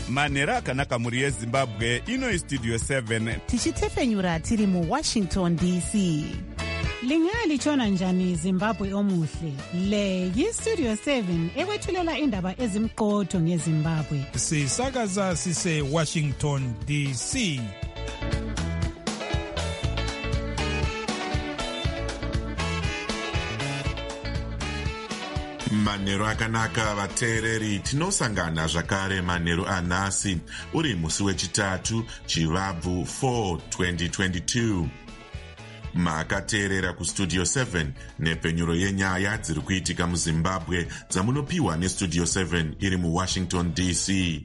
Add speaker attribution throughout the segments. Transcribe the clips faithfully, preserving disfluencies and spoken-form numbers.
Speaker 1: manhero akanaka mhuri yezimbabwe. Ino istudio seven
Speaker 2: tichitefenyura tiri muwashington D C.
Speaker 3: Lingalitshona njani Zimbabwe omuhle? Le yistudio seven ekwethulela indaba ezimqotho ngeZimbabwe.
Speaker 4: Sisakaza sise Washington D C.
Speaker 5: Manhero akanaka vateereri, tinosangana zvakare manhero anhasi uri musi wechitatu Chivabvu four twenty twenty-two. Makateerera kustudio seven nepfenyuro yenyaya dziri kuitika muZimbabwe dzamunopiwa nestudio seven iri muWashington D C.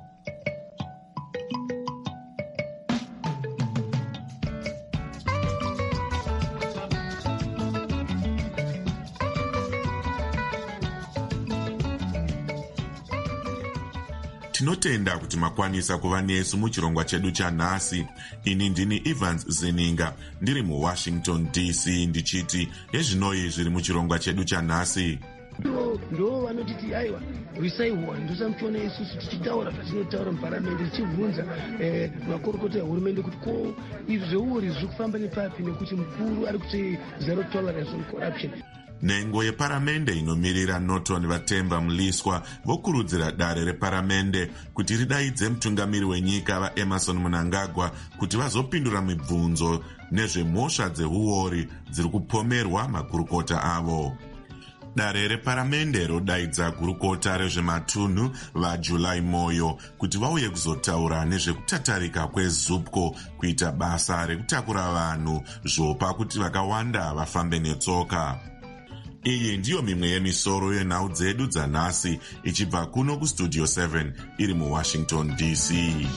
Speaker 5: Tinotenda kuti makwanisa kuva nesu muchirongwa chedu chanhasi. Ini ndini Evans Zeninga ndiri muWashington D C ndichiti ezvinoi zviri muchirongwa chedu chanhasi.
Speaker 6: Ndo vanotiti aiwa risaiwa ndosamuchiona isusu tichitaura zvatinotaura muparamende tichibvunza makorokota ehurumende kuti ko izvi zveuri zviri kufamba nepapi nekuti mukuru ari kuti zero tolerance on corruption.
Speaker 5: Nhengo yeparamende inomirira Norton Vatemba Mliswa vokurudzira dare reparamende kuti ridaidze mutungamiri wenyika vaEmerson Mnangagwa kuti vazopindura mibvunzo nezvemhosva dzeuori dziri kupomerwa makurukota avo. Dare reparamende rodaidza gurukota rezvematunhu vaJuly Moyo kuti vauye kuzotaura nezvekutatarika kweZUPCO kuita basa rekutakura vanhu zvopa kuti vakawanda vafambe netsoka. Iyi ndiyo mimwe yemisoro yenhau dzedu dzanhasi ichibva kuno kustudio seven iri muWashington D C.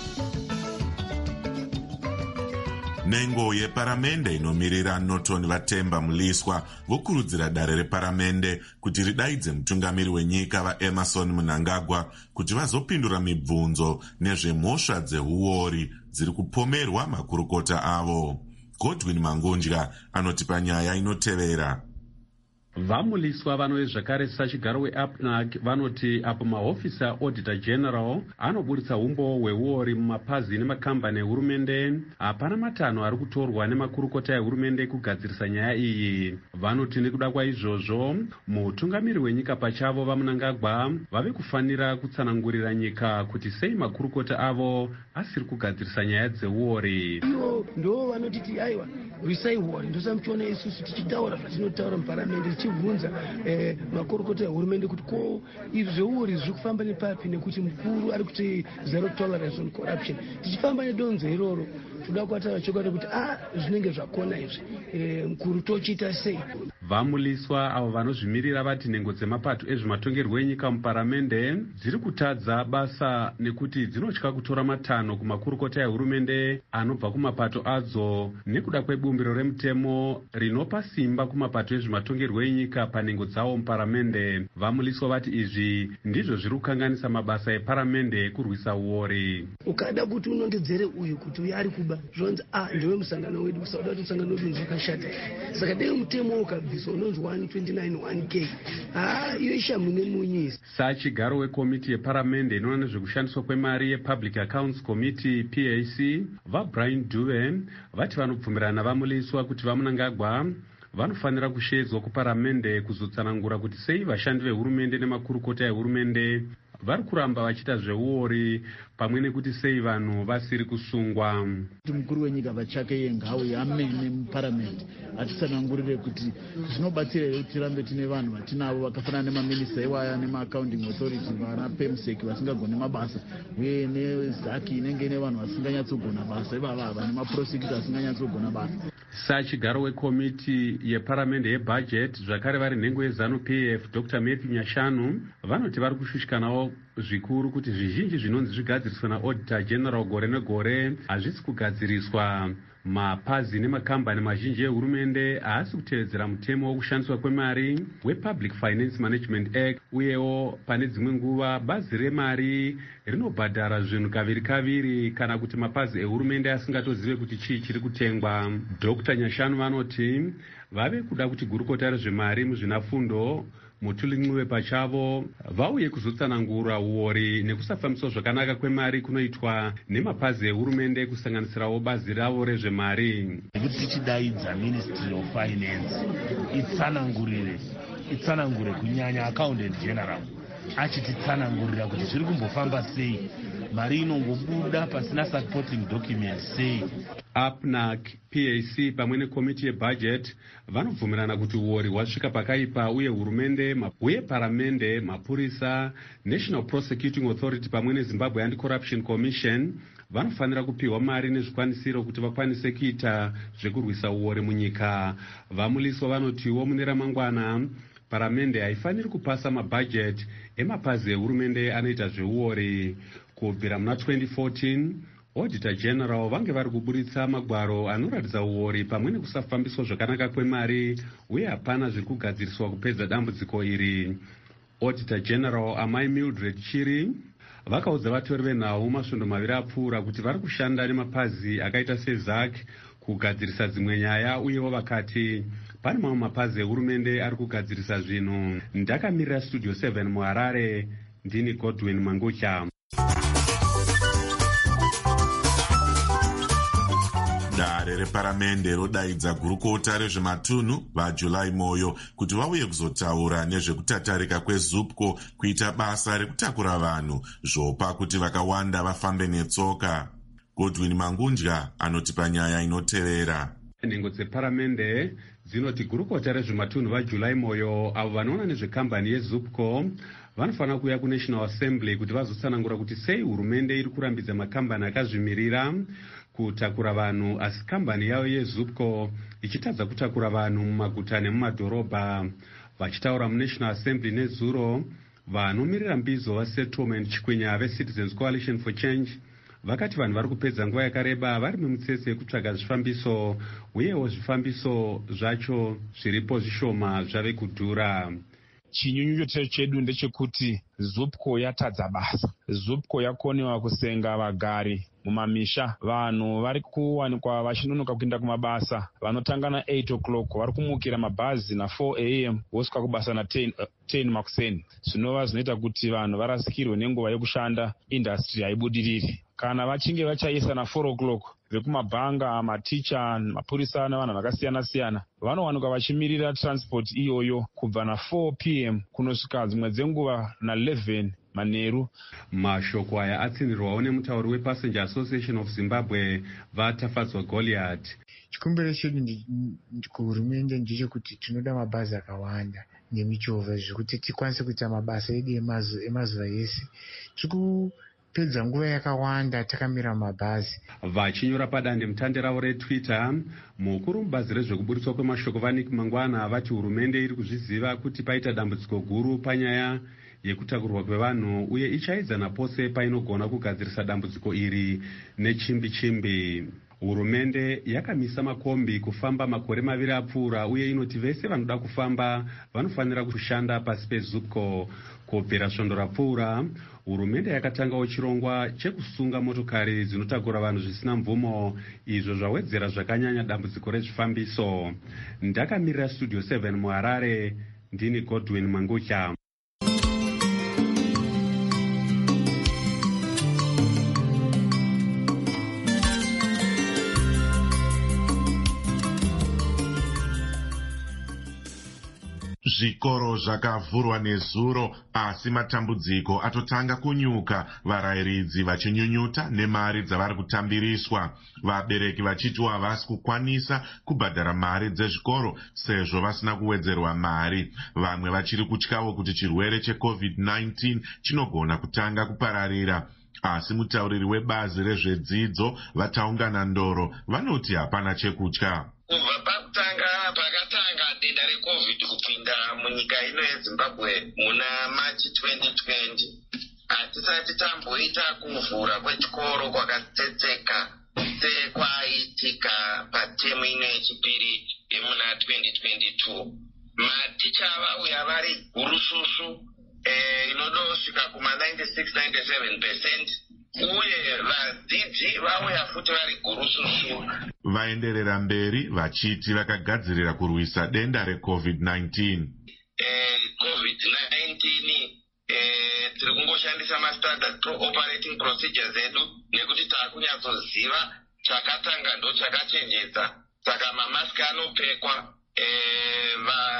Speaker 5: Nhengo yeparamende inomirira Norton Vatemba Mliswa vokurudzira dare reparamende kuti ridaidze mutungamiri wenyika vaEmerson Mnangagwa kuti vazopindura mibvunzo nezvemhosva dzeuori dziri kupomerwa makurukota avo. Godwin Mangunja anotipa nyaya inotevera.
Speaker 7: Vamuliswa vanove zvakare sachigaro weAPNAC vanoti apo mahofisa auditor general anoburitsa umbo hweuori mumapazi nemakambani ehurumende, hapana matanho ari kutorwa nemakurukota ehurumende kugadzirisa nyaya iyi. Vanoti nekuda kwaizvozvo mutungamiri wenyika pachavo vaMnangagwa vave kufanira kutsanangurira nyika kuti sei makurukota avo asiri kugadzirisa nyaya dzeuori.
Speaker 6: Ivo ndo vanotiti aiwa risaiuori ndosamuchiona isusu tichitaura zvatinotaura muparamende tichibvunza makorokota ehurumende kuti ko izvi zveuri zviri kufamba nepapi nekuti mukuru ari kuti zero tolerance on corruption. Tichifamba nedonzo iroro toda kuataura chokwadi kuti ah zvinenge zvakona izvi mukuru tochiita sei.
Speaker 7: Vamuliswa avo vanozvimirira vati nhengo dzemapato ezvematongerwo enyika muparamende dziri kutadza basa nekuti dzinotya kutora matanho kumakurukota ehurumende anobva kumapato adzo nekuda kwebumbiro remutemo rinopa simba kumapato ezvematongerwo enyika panhengo dzawo muparamende. Vamuliswa vati izvi ndizvo zviri kukanganisa mabasa eparamende ekurwisa uori.
Speaker 6: Ukada kuti unondedzere uyu kuti uyu ari kuba zvonzi ah ndiwe musangano wedu kusauda kuti musangano wedu zvakashata. Saka dai mutemo ukabviswa unonzi one twenty-nine one K. Ah iyo ishamu nemunyisi.
Speaker 7: Sachigaro wekomiti yeparamende inoona nezvekushandiswa kwemari yePublic Accounts Committee P A C vaBrian Doohan vati vanobvumirana vamuliswa kuti vaMnangagwa vanofanira kushedzwa kuparamende kuzotsanangura kuti sei vashandi vehurumende nemakurukota ehurumende vari kuramba vachiita zveuori pamwe nekuti sei vanhu vasiri kusungwa.
Speaker 8: Mukuru wenyika vachake yengawe amene muparamende atitsanangurire kuti zvinobatsira kuti tirambe tine vanhu vatinavo vakafanana nemaminista ewaya nemaaccounting authority vana PEMSEC vasingagone mabasa uye nezaki inenge ine vanhu vasinganyatsogona basa ivava nemaprosecutor asinganyatsogona basa.
Speaker 7: Sachigaro wekomiti yeparamende yebudget zvakare vari nhengo yeZANU-P F Doctor Matthew Nyashanu vanoti vari kushushikanawo zvikuru kuti zvizhinji zvinonzi zvigadziriswa naauditor general gore negore hazvisi kugadziriswa. Mapazi nemakambani mazhinji ehurumende haasi kutevedzera mutemo wokushandiswa kwemari wePublic Finance Management Act, uyewo pane dzimwe nguva bazi remari rinobhadhara zvinhu kaviri kaviri kana kuti mapazi ehurumende asingatozive kuti chii chiri kutengwa. Doctor Nyashanu vanoti vave kuda kuti gurukota rezvemari muzvinafundo mutulingiwe pachavo vauye kuzotsanangura uori nekusafambiswa zvakanaka kwemari kunoitwa nemapazi ehurumende kusanganisirawo bazi ravo rezvemari.
Speaker 9: Kuti tichidaidza Ministry of Finance itsanangurire itsanangure kunyanya Accountant General achititsanangurira kuti zviri kumbofamba sei, mari inongobuda pasina supporting documents sei.
Speaker 7: APNAC, P A C pamwe nekomiti yebudget vanobvumirana kuti uori hwasvika pakaipa uye hurumende uye paramende, mapurisa, National Prosecuting Authority pamwe neZimbabwe Anti-Corruption Commission vanofanira kupiwa mari nezvikwanisiro kuti vakwanise kuita zvekurwisa uori munyika. Vamuliswa vanotiwo mune ramangwana paramende haifaniri kupasa mabhajeti emapazi ehurumende anoita zveuori. Kubvira muna twenty fourteen Auditor General vange vari kuburitsa magwaro anoratidza uori pamwe nekusafambiswa zvakanaka kwemari uye hapana zviri kugadziriswa kupedza dambudziko iri. Auditor General Amai Mildred Chiri vakaudza vatori venhau masvondo maviri apfuura kuti vari kushanda nemapazi akaita seZ A C kugadzirisa dzimwe nyaya, uyewo vakati pane mamwe mapazi ehurumende ari kugadzirisa zvinhu. Ndakamirira Studio seven muHarare, ndini Godwin Mangucha.
Speaker 5: Dare reparamende rodaidza gurukota rezvematunhu vaJuly Moyo kuti vauye kuzotaura nezvekutatarika kweZUPCO kuita basa rekutakura vanhu zvopa kuti vakawanda vafambe netsoka. Godwin Mangunja anotipa nyaya inotevera.
Speaker 7: Nhengo dzeparamende dzinoti gurukota rezvematunhu vaJuly Moyo avo vanoona nezvekambani yeZUPCO vanofanira kuuya kuNational Assembly kuti vazotsanangura kuti sei hurumende iri kurambidza makambani akazvimirira kutakura vanhu asi kambani yavo yeZUPCO ichitadza kutakura vanhu mumaguta nemumadhorobha. Vachitaura muNational Assembly nezuro, vanomirira mbizo vaSettlement Chikwenya veCitizens Coalition for Change vakati vanhu vari kupedza nguva yakareba vari mumutsetse yekutsvaga zvifambiso, uyewo zvifambiso zvacho zviripo zvishoma zvave kudhura.
Speaker 10: Chinyunyuto chedu ndechekuti ZUPCO yatadza basa. ZUPCO yakonewa kusenga vagari mumamisha. Vanhu vari kuwanikwa vachinonoka kuenda kumabasa, vanotanga na eight o'clock vari kumukira mabhazi na four a m vosvika kubasa na ten makuseni. Zvinova zvinoita kuti vanhu varasikirwe nenguva yekushanda, industry haibudiriri. Kana vachinge vachaisa na four o'clock vekumabhanga, maticha, mapurisa nevanhu vakasiyana siyana vanowanikwa vachimirira transport iyoyo kubva na four p m kunosvika dzimwe dzenguva na eleven manheru.
Speaker 7: Mashoko aya atsindirwawo nemutauri wePassenger Association of Zimbabwe vaTafadzwa Goliath.
Speaker 11: Chikumbiro chedu kuhurumende ndechekuti tinoda mabhazi akawanda nemichovha zvekuti tikwanise kuita mabasa edu emazuva ese. Pedza nguva yakawanda takamira mabhazi.
Speaker 7: Vachinyora padande mutande ravo reTwitter, mukuru mubazi rezvekuburitswa kwemashoko vaNick Mangwana vati hurumende iri kuzviziva kuti paita dambudziko guru panyaya yekutakurwa kwevanhu uye ichaidzana pose painogona kugadzirisa dambudziko iri nechimbi chimbi. Hurumende yakamisa makombi kufamba makore maviri apfuura uye inoti vese vanoda kufamba vanofanira kushanda pasi peZUPCO. Kubvira svondo rapfuura, hurumende yakatangawo chirongwa chekusunga motokari dzinotakura vanhu zvisina mvumo, izvo zvawedzera zvakanyanya dambudziko rezvifambiso. Ndakamirira Studio seven muHarare, ndini Godwin Mangucha.
Speaker 5: Zvikoro zvakavhurwa nezuro asi matambudziko atotanga kunyuka, varayiridzi vachinyunyuta nemari dzavari kutambiriswa, vabereki vachiti havasi kukwanisa kubhadhara mari dzezvikoro sezvo vasina kuwedzerwa mari. Vamwe vachiri kutyawo kuti chirwere checovid nineteen chinogona kutanga kupararira. Asi mutauriri webazi rezvedzidzo vataungana ndoro vanoti hapana chekutya.
Speaker 12: Kubva pakutanga pakatanga denda reCovid kupinda munyika ino yeZimbabwe muna Machi twenty twenty, hatisati tamboita kuvhura kwechikoro kwakatsetseka sekwaitika patemu ino yechipiri yemuna twenty twenty-two. Maticha vauya vari gurususu eh, inodosvika kuma ninety-six to ninety-seven percent, uye vadzidzi vauya futi vari gurususu.
Speaker 5: Vaenderera mberi vachiti vakagadzirira kurwisa denda reCovid nineteen.
Speaker 12: Eh, COVID covid nineteen eh, tiri kungoshandisa mastandard operating procedures edu nekuti taakunyatsoziva chakatanga ndo chakachenjedza. Saka mamaski anopfekwa, eh,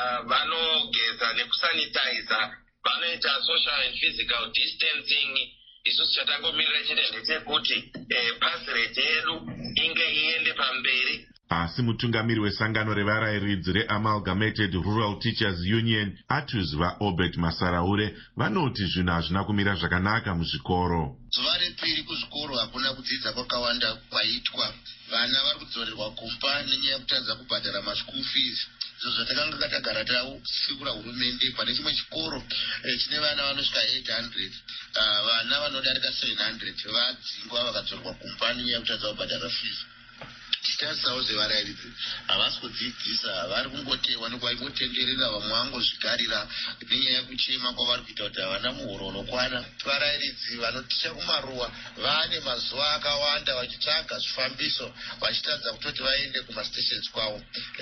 Speaker 12: vanogeza nekusanitiza, vanoita social and physical distancing. Isusu chatangomirira chete ndechekuti eh, pasi rate yedu inge iende pamberi.
Speaker 5: Asi mutungamiri wesangano revarayiridzi reAmalgamated Rural Teachers Union Atus vaObert Masaraure vanoti zvinhu hazvina kumira zvakanaka muzvikoro.
Speaker 13: Zuva repiri kuzvikoro hakuna kudzidza kwakawanda kwaitwa. Vana vari kudzorerwa kumba nenyaya yekutadza kubhadhara maschool fees. Izvo zvatakanga katagara tasikura hurumende pane chimwe chikoro chine vana vanosvika eight hundred, vana vanodarika seven hundred vadzingwa vakadzorerwa kumba nenyaya yekutadza kubhadhara fees. Tichitarisawo zvevarayiridzi havasi kudzidzisa, vari kungotewa nekwaingotenderera, vamwe vangozvigarira nenyaya yekuchema kwavari kuita kuti havana muhoro unokwana. Varayiridzi vanoticha kumaruwa vane mazuva akawanda vachitsvaga zvifambiso vachitadza kutoti vaende kumastations kwavo.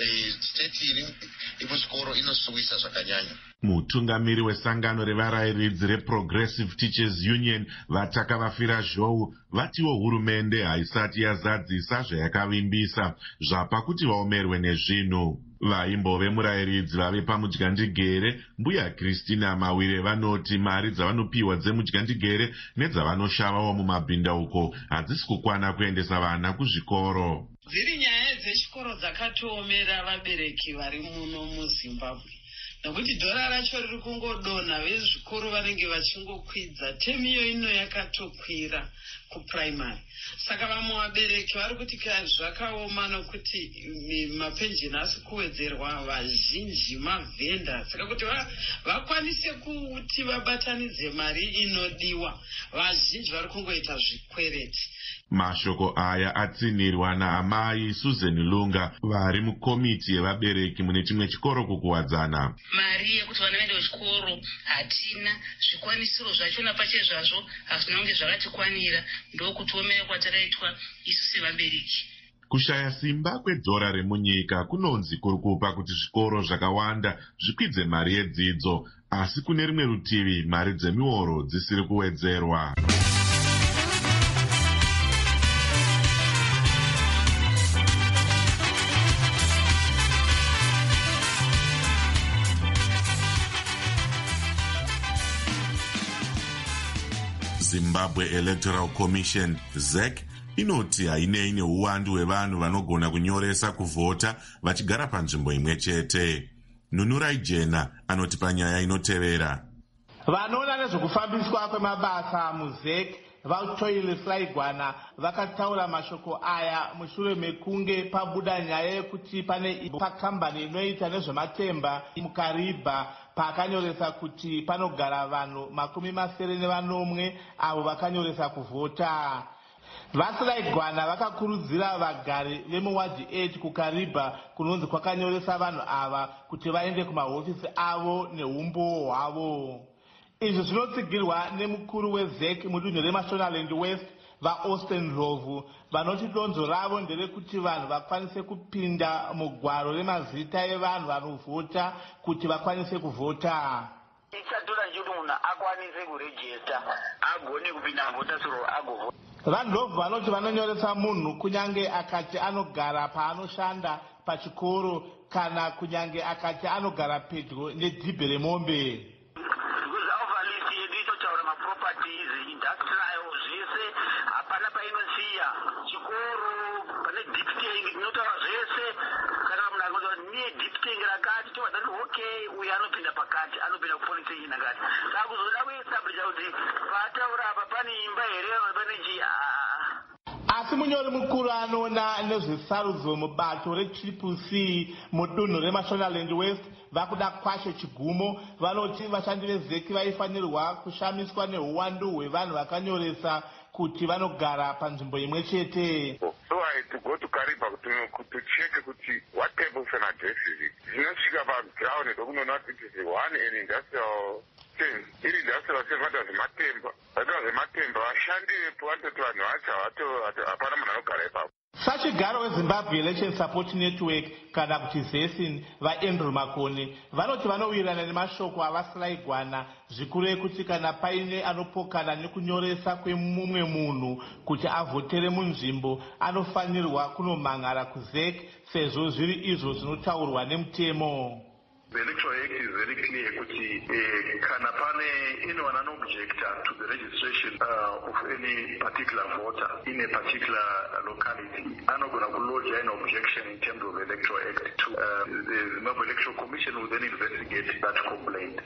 Speaker 13: State iri imuchikoro inosuwisa zvakanyanya.
Speaker 5: Mutungamiri wesangano revarayiridzi reProgressive Teachers Union vataka vafira zhou vatiwo hurumende haisati yazadzisa zvayakavimbisa zvapa kuti vaomerwe nezvinhu. Vaimbove murayiridzi vave pamudyandigere mbuya Christina Mawire vanoti mari dzavanopiwa dzemudyandigere nedzavanoshavawo mumabhindauko hadzisi kukwana kuendesa vana kuzvikoro.
Speaker 14: Dziri nyaya dzechikoro dzakatoomera vabereki vari muno muZimbabwe. Nokuti dhora racho riri kungodonha, vezvikoro vanenge vachingokwidza, temu iyo ino yakatokwira kuprimary. Saka vamwe vabereki vari kuti zvakaoma nokuti mapenjini asi kuwedzerwa, vazhinji mavhenda. Saka kuti vakwanise kuti vabatanidze mari inodiwa, vazhinji vari kungoita zvikwereti.
Speaker 5: Mashoko aya atsinirwa naamai Susan Lunga vari mukomiti yevabereki mune chimwe chikoro kukuwadzana.
Speaker 15: Mari yekuti vana vaende kuchikoro hatina, zvikwanisiro zvachona pachezvazvo hazvina kunge zvakatikwanira, ndokutiomera kwatakaitwa isu sevabereki.
Speaker 5: Kushaya simba kwedhora remunyika kunonzi kuri kupa kuti zvikoro zvakawanda zvikwidze mari yedzidzo, asi kune rimwe rutivi mari dzemioro dzisiri kuwedzerwa. Zimbabwe Electoral Commission Z E C inoti hainei neuwandu hwevanhu vanogona kunyoresa kuvhota vachigara panzvimbo imwe chete. Nunurai Jena anoti panyaya inotevera.
Speaker 16: Vanoona nezvekufambiswa kwemabasa muZ E C vaToile Flaigwana vakataura mashoko aya mushure mekunge pabuda nyaya yekuti pane pakambani inoita nezvematemba muKariba pakanyoresa kuti panogara vanhu makumi masere nevanomwe avo vakanyoresa kuvhota. VaSlaigwana vakakurudzira vagari vemuwadhi eight kuKariba kunonzi kwakanyoresa vanhu ava kuti vaende kumahofisi avo neumbo hwavo. Izvi zvinotsigirwa nemukuru weZ E C mudunhu reMashonaland West vaAustin Rovu vanoti donzo ravo nderekuti vanhu vakwanise kupinda mugwaro remazita evanhu vanovhota kuti vakwanise kuvhota.
Speaker 17: Ichatora nje kuti munhu akwanise kurejista agone kupinda muvhota soro agovhota.
Speaker 16: VaRovu vanoti vanonyoresa munhu kunyange akati anogara paanoshanda pachikoro kana kunyange akati anogara pedyo nedhibhe remombe. Asi munyori mukuru anoona nezvesarudzo mubato reTriple C mudunhu reMashonaland West vakuda kwashe chigumo vanoti vashandi veZ E C vaifanirwa kushamiswa neuwandu hwevanhu vakanyoresa kuti vanogara panzvimbo imwe chete.
Speaker 18: So I to go to Kariba to, to check kuti what tables and addresses zvinosvika paground ndokunoona kuti it is one an industrial thing. Iri industrial thing vata zvematemba vata zvematemba vashandi vepo vatoti vanhu vacho hapana munhu anogara ipapo.
Speaker 16: sachigaro wezimbabwe election support network kana kuti zesin vaandrew makoni vanoti vanowirirana nemashoko avasiraigwana zvikuru ekuti kana paine anopokana nekunyoresa kwemumwe munhu kuti avhotere munzvimbo anofanirwa kunomhan'ara kuzek sezvo zviri izvo zvinotaurwa nemutemo.
Speaker 19: The Electoral Act is very clear kuti uh, kana pane anyone an objector to the registration uh, of any particular voter in a particular locality anogona kulodge an objection in terms of the Electoral Act to uh, the Zimbabwe Electoral Commission will then investigate that complaint.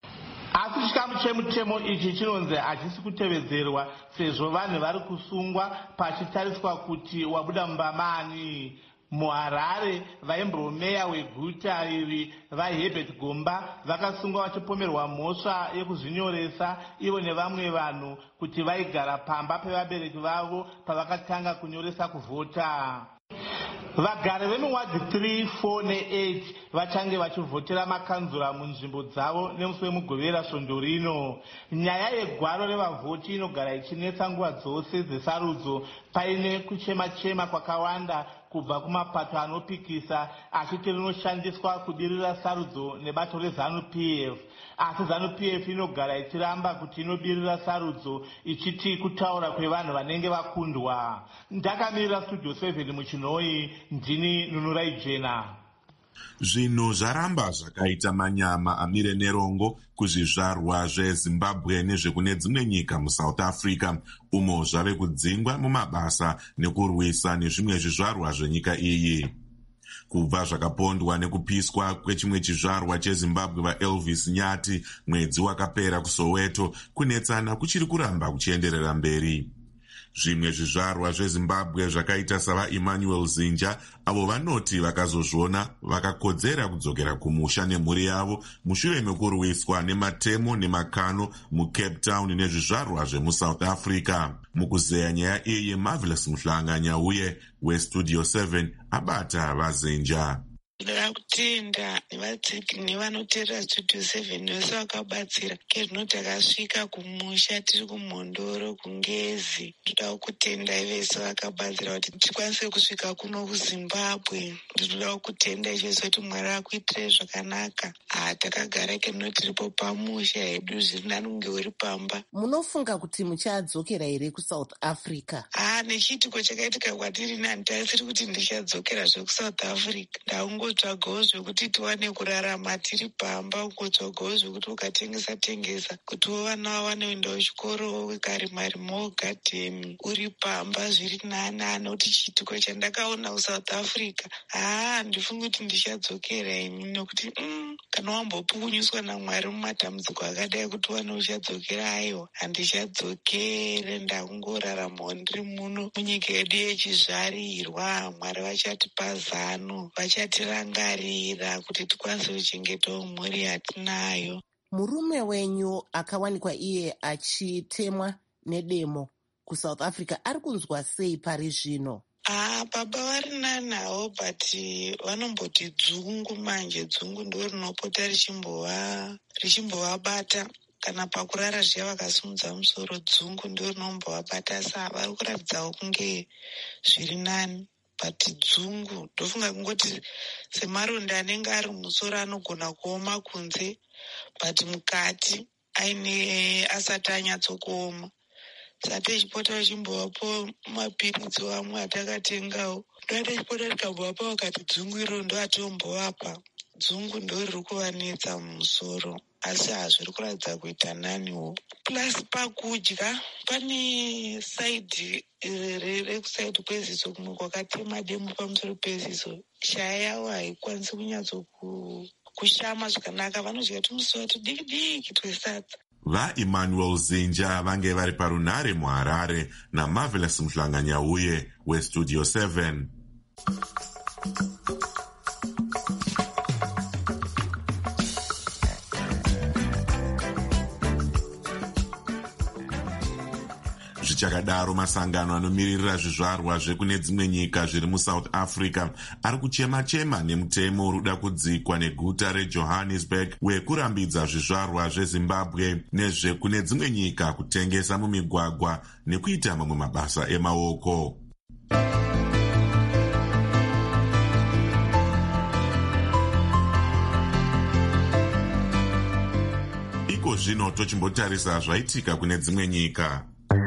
Speaker 16: asi chikamu chemutemo ichi chinonzi hachisi kutevedzerwa sezvo vanhu vari kusungwa pachitariswa kuti wabuda mumbamani. muharare vaimbromeya weguta iri vaHerbert Gomba vakasungwa vachipomerwa mhosva yekuzvinyoresa ivo nevamwe vanhu kuti vaigara pamba pevabereki vavo pavakatanga kunyoresa kuvhota. vagari vemuwadhi three four neeight vachange vachivhotera makanzura munzvimbo dzavo nemusi wemugovera svondo rino. nyaya yegwaro revavhoti inogara ichinetsa nguva dzose dzesarudzo paine kuchema-chema kwakawanda kubva kumapato anopikisa achiti rinoshandiswa kudirira sarudzo nebato rezanu-p f. asi zanu-p f inogara ichiramba kuti inobirira sarudzo ichiti kutaura kwevanhu vanenge vakundwa. ndakamirira studio seven muchinoi, ndini Nunurai Jena.
Speaker 5: zvinhu zvaramba zvakaita manyama amire nerongo kuzvizvarwa zvezimbabwe nezvekune dzimwe nyika musouth africa umo zvave kudzingwa mumabasa nekurwisa nezvimwe zvizvarwa zvenyika iyi. kubva zvakapondwa nekupiswa kwechimwe chizvarwa chezimbabwe vaelvis nyati mwedzi wakapera kusoweto, kunetsana kuchiri kuramba kuchienderera mberi. zvimwe zvizvarwa zvezimbabwe zvakaita savaemmanuel zinja avo vanoti vakazozviona vakakodzera kudzokera kumusha nemhuri yavo mushure mekurwiswa nematemo nemakano mucape town nezvizvarwa zvemusouth africa. mukuzeya nyaya iyi Marvelous Mhlanga uye westudio seven abata vazinja.
Speaker 20: Ndoda kutenda nevadziki nevanoteerera studio seven vese vakabatsira kezvinoti takasvika kumusha tiri kumhondoro kungezi. Ndoda kutenda vese vakabatsira kuti tikwanise kusvika kuno kuzimbabwe. Ndinoda kutenda izvozvo kuti mwari akuitire zvakanaka. Ah, takagara kenoti tiripo pamusha hedu zviri nani kunge uri pamba.
Speaker 2: Munofunga kuti muchadzokera here kuSouth Africa?
Speaker 20: Ah, nechiitiko chakaitika kwatiri nani taisiri kuti ndichadzokera zvekuSouth Africa. Ndaungo tsvagawo zvekuti tiwane kurarama tiri pamba, ungotsvagawo zvekuti ukatengesa tengesa kuti vana vanoenda kuchikoro ukarimarima gadheni uri pamba zviri nani. Anoti chiitiko chandakaona kuSouth Africa, haa ndifunga kuti ndichadzokera imi nokuti mm, kana wambopukunyuswa naMwari mumatambudziko akadai kuti wane uchadzokera, aiwa handichadzokere. Ndakungoraramawo ndiri muno munyika yedu yechizvarirwa. Mwari vachatipa zano, vachatirangarira kuti tikwanise kuchengetawo mhuri yatinayo.
Speaker 2: Murume wenyu akawanikwa iye achitemwa nedemo kuSouth Africa ari kunzwa sei pari zvino?
Speaker 20: Ah, baba vari nanawo but vanomboti dzungu manje. Dzungu ndo rinopota richimbova richimbovabata kana pakurara zviya vakasimudza musoro. Dzungu ndo rinombovabata, sa vari kuratidzawo kunge zviri nani but dzungu ndofunga kungoti semaronda anenge ari musoro anogona kuoma kunze but mukati aine asati anyatsokuoma. Sati echipota vachimbovapo mapiritsi vamwe atakatengawo ndoati echipota rikambovapa vakati dzungu iro ndo atombovapa. Dzungu ndo riri kuvanetsa mumusoro asi hazviri kuratidza kuita naniwo. Plus pakudya pane saidhi rekusaidhi kweziso kumwe kwakatema demo pamusoro peziso. Shaya yavo haikwanisi kunyatso kushama zvakanaka, vanodya tumusoro tudiki diki twesadza.
Speaker 5: vaEmmanuel Zinja vange vari parunhare muHarare naMarvelous Mhlanga Nyauye westudio seven. zvichakadaro masangano anomiririra zvizvarwa zvekune dzimwe nyika zviri muSouth Africa ari kuchema-chema nemutemo uri kuda kudzikwa neguta reJohannesburg wekurambidza zvizvarwa zveZimbabwe nezvekune dzimwe nyika kutengesa mumigwagwa nekuita mamwe mabasa emaoko. zvino tochimbotarisa zvaitika kune dzimwe nyika.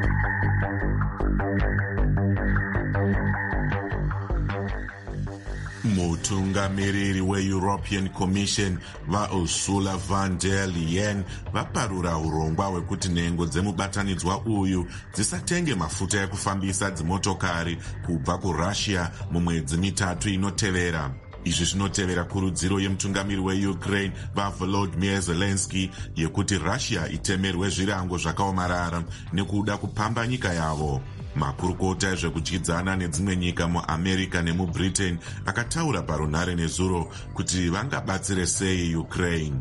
Speaker 5: Mutungamiriri weEuropean Commission vaUrsula von der Leyen vaparura urongwa hwekuti nhengo dzemubatanidzwa uyu dzisatenge mafuta ekufambisa dzimotokari kubva kuRussia mumwedzi mitatu inotevera. Izvi zvinotevera kurudziro yemutungamiri weUkraine vaVolodymyr Zelensky yekuti Russia itemerwe zvirango zvakaomarara nekuda kupamba nyika yavo. Makurukota ezvekudyidzana nedzimwe nyika muAmerica nemuBritain akataura parunhare nezuro kuti vangabatsire sei Ukraine.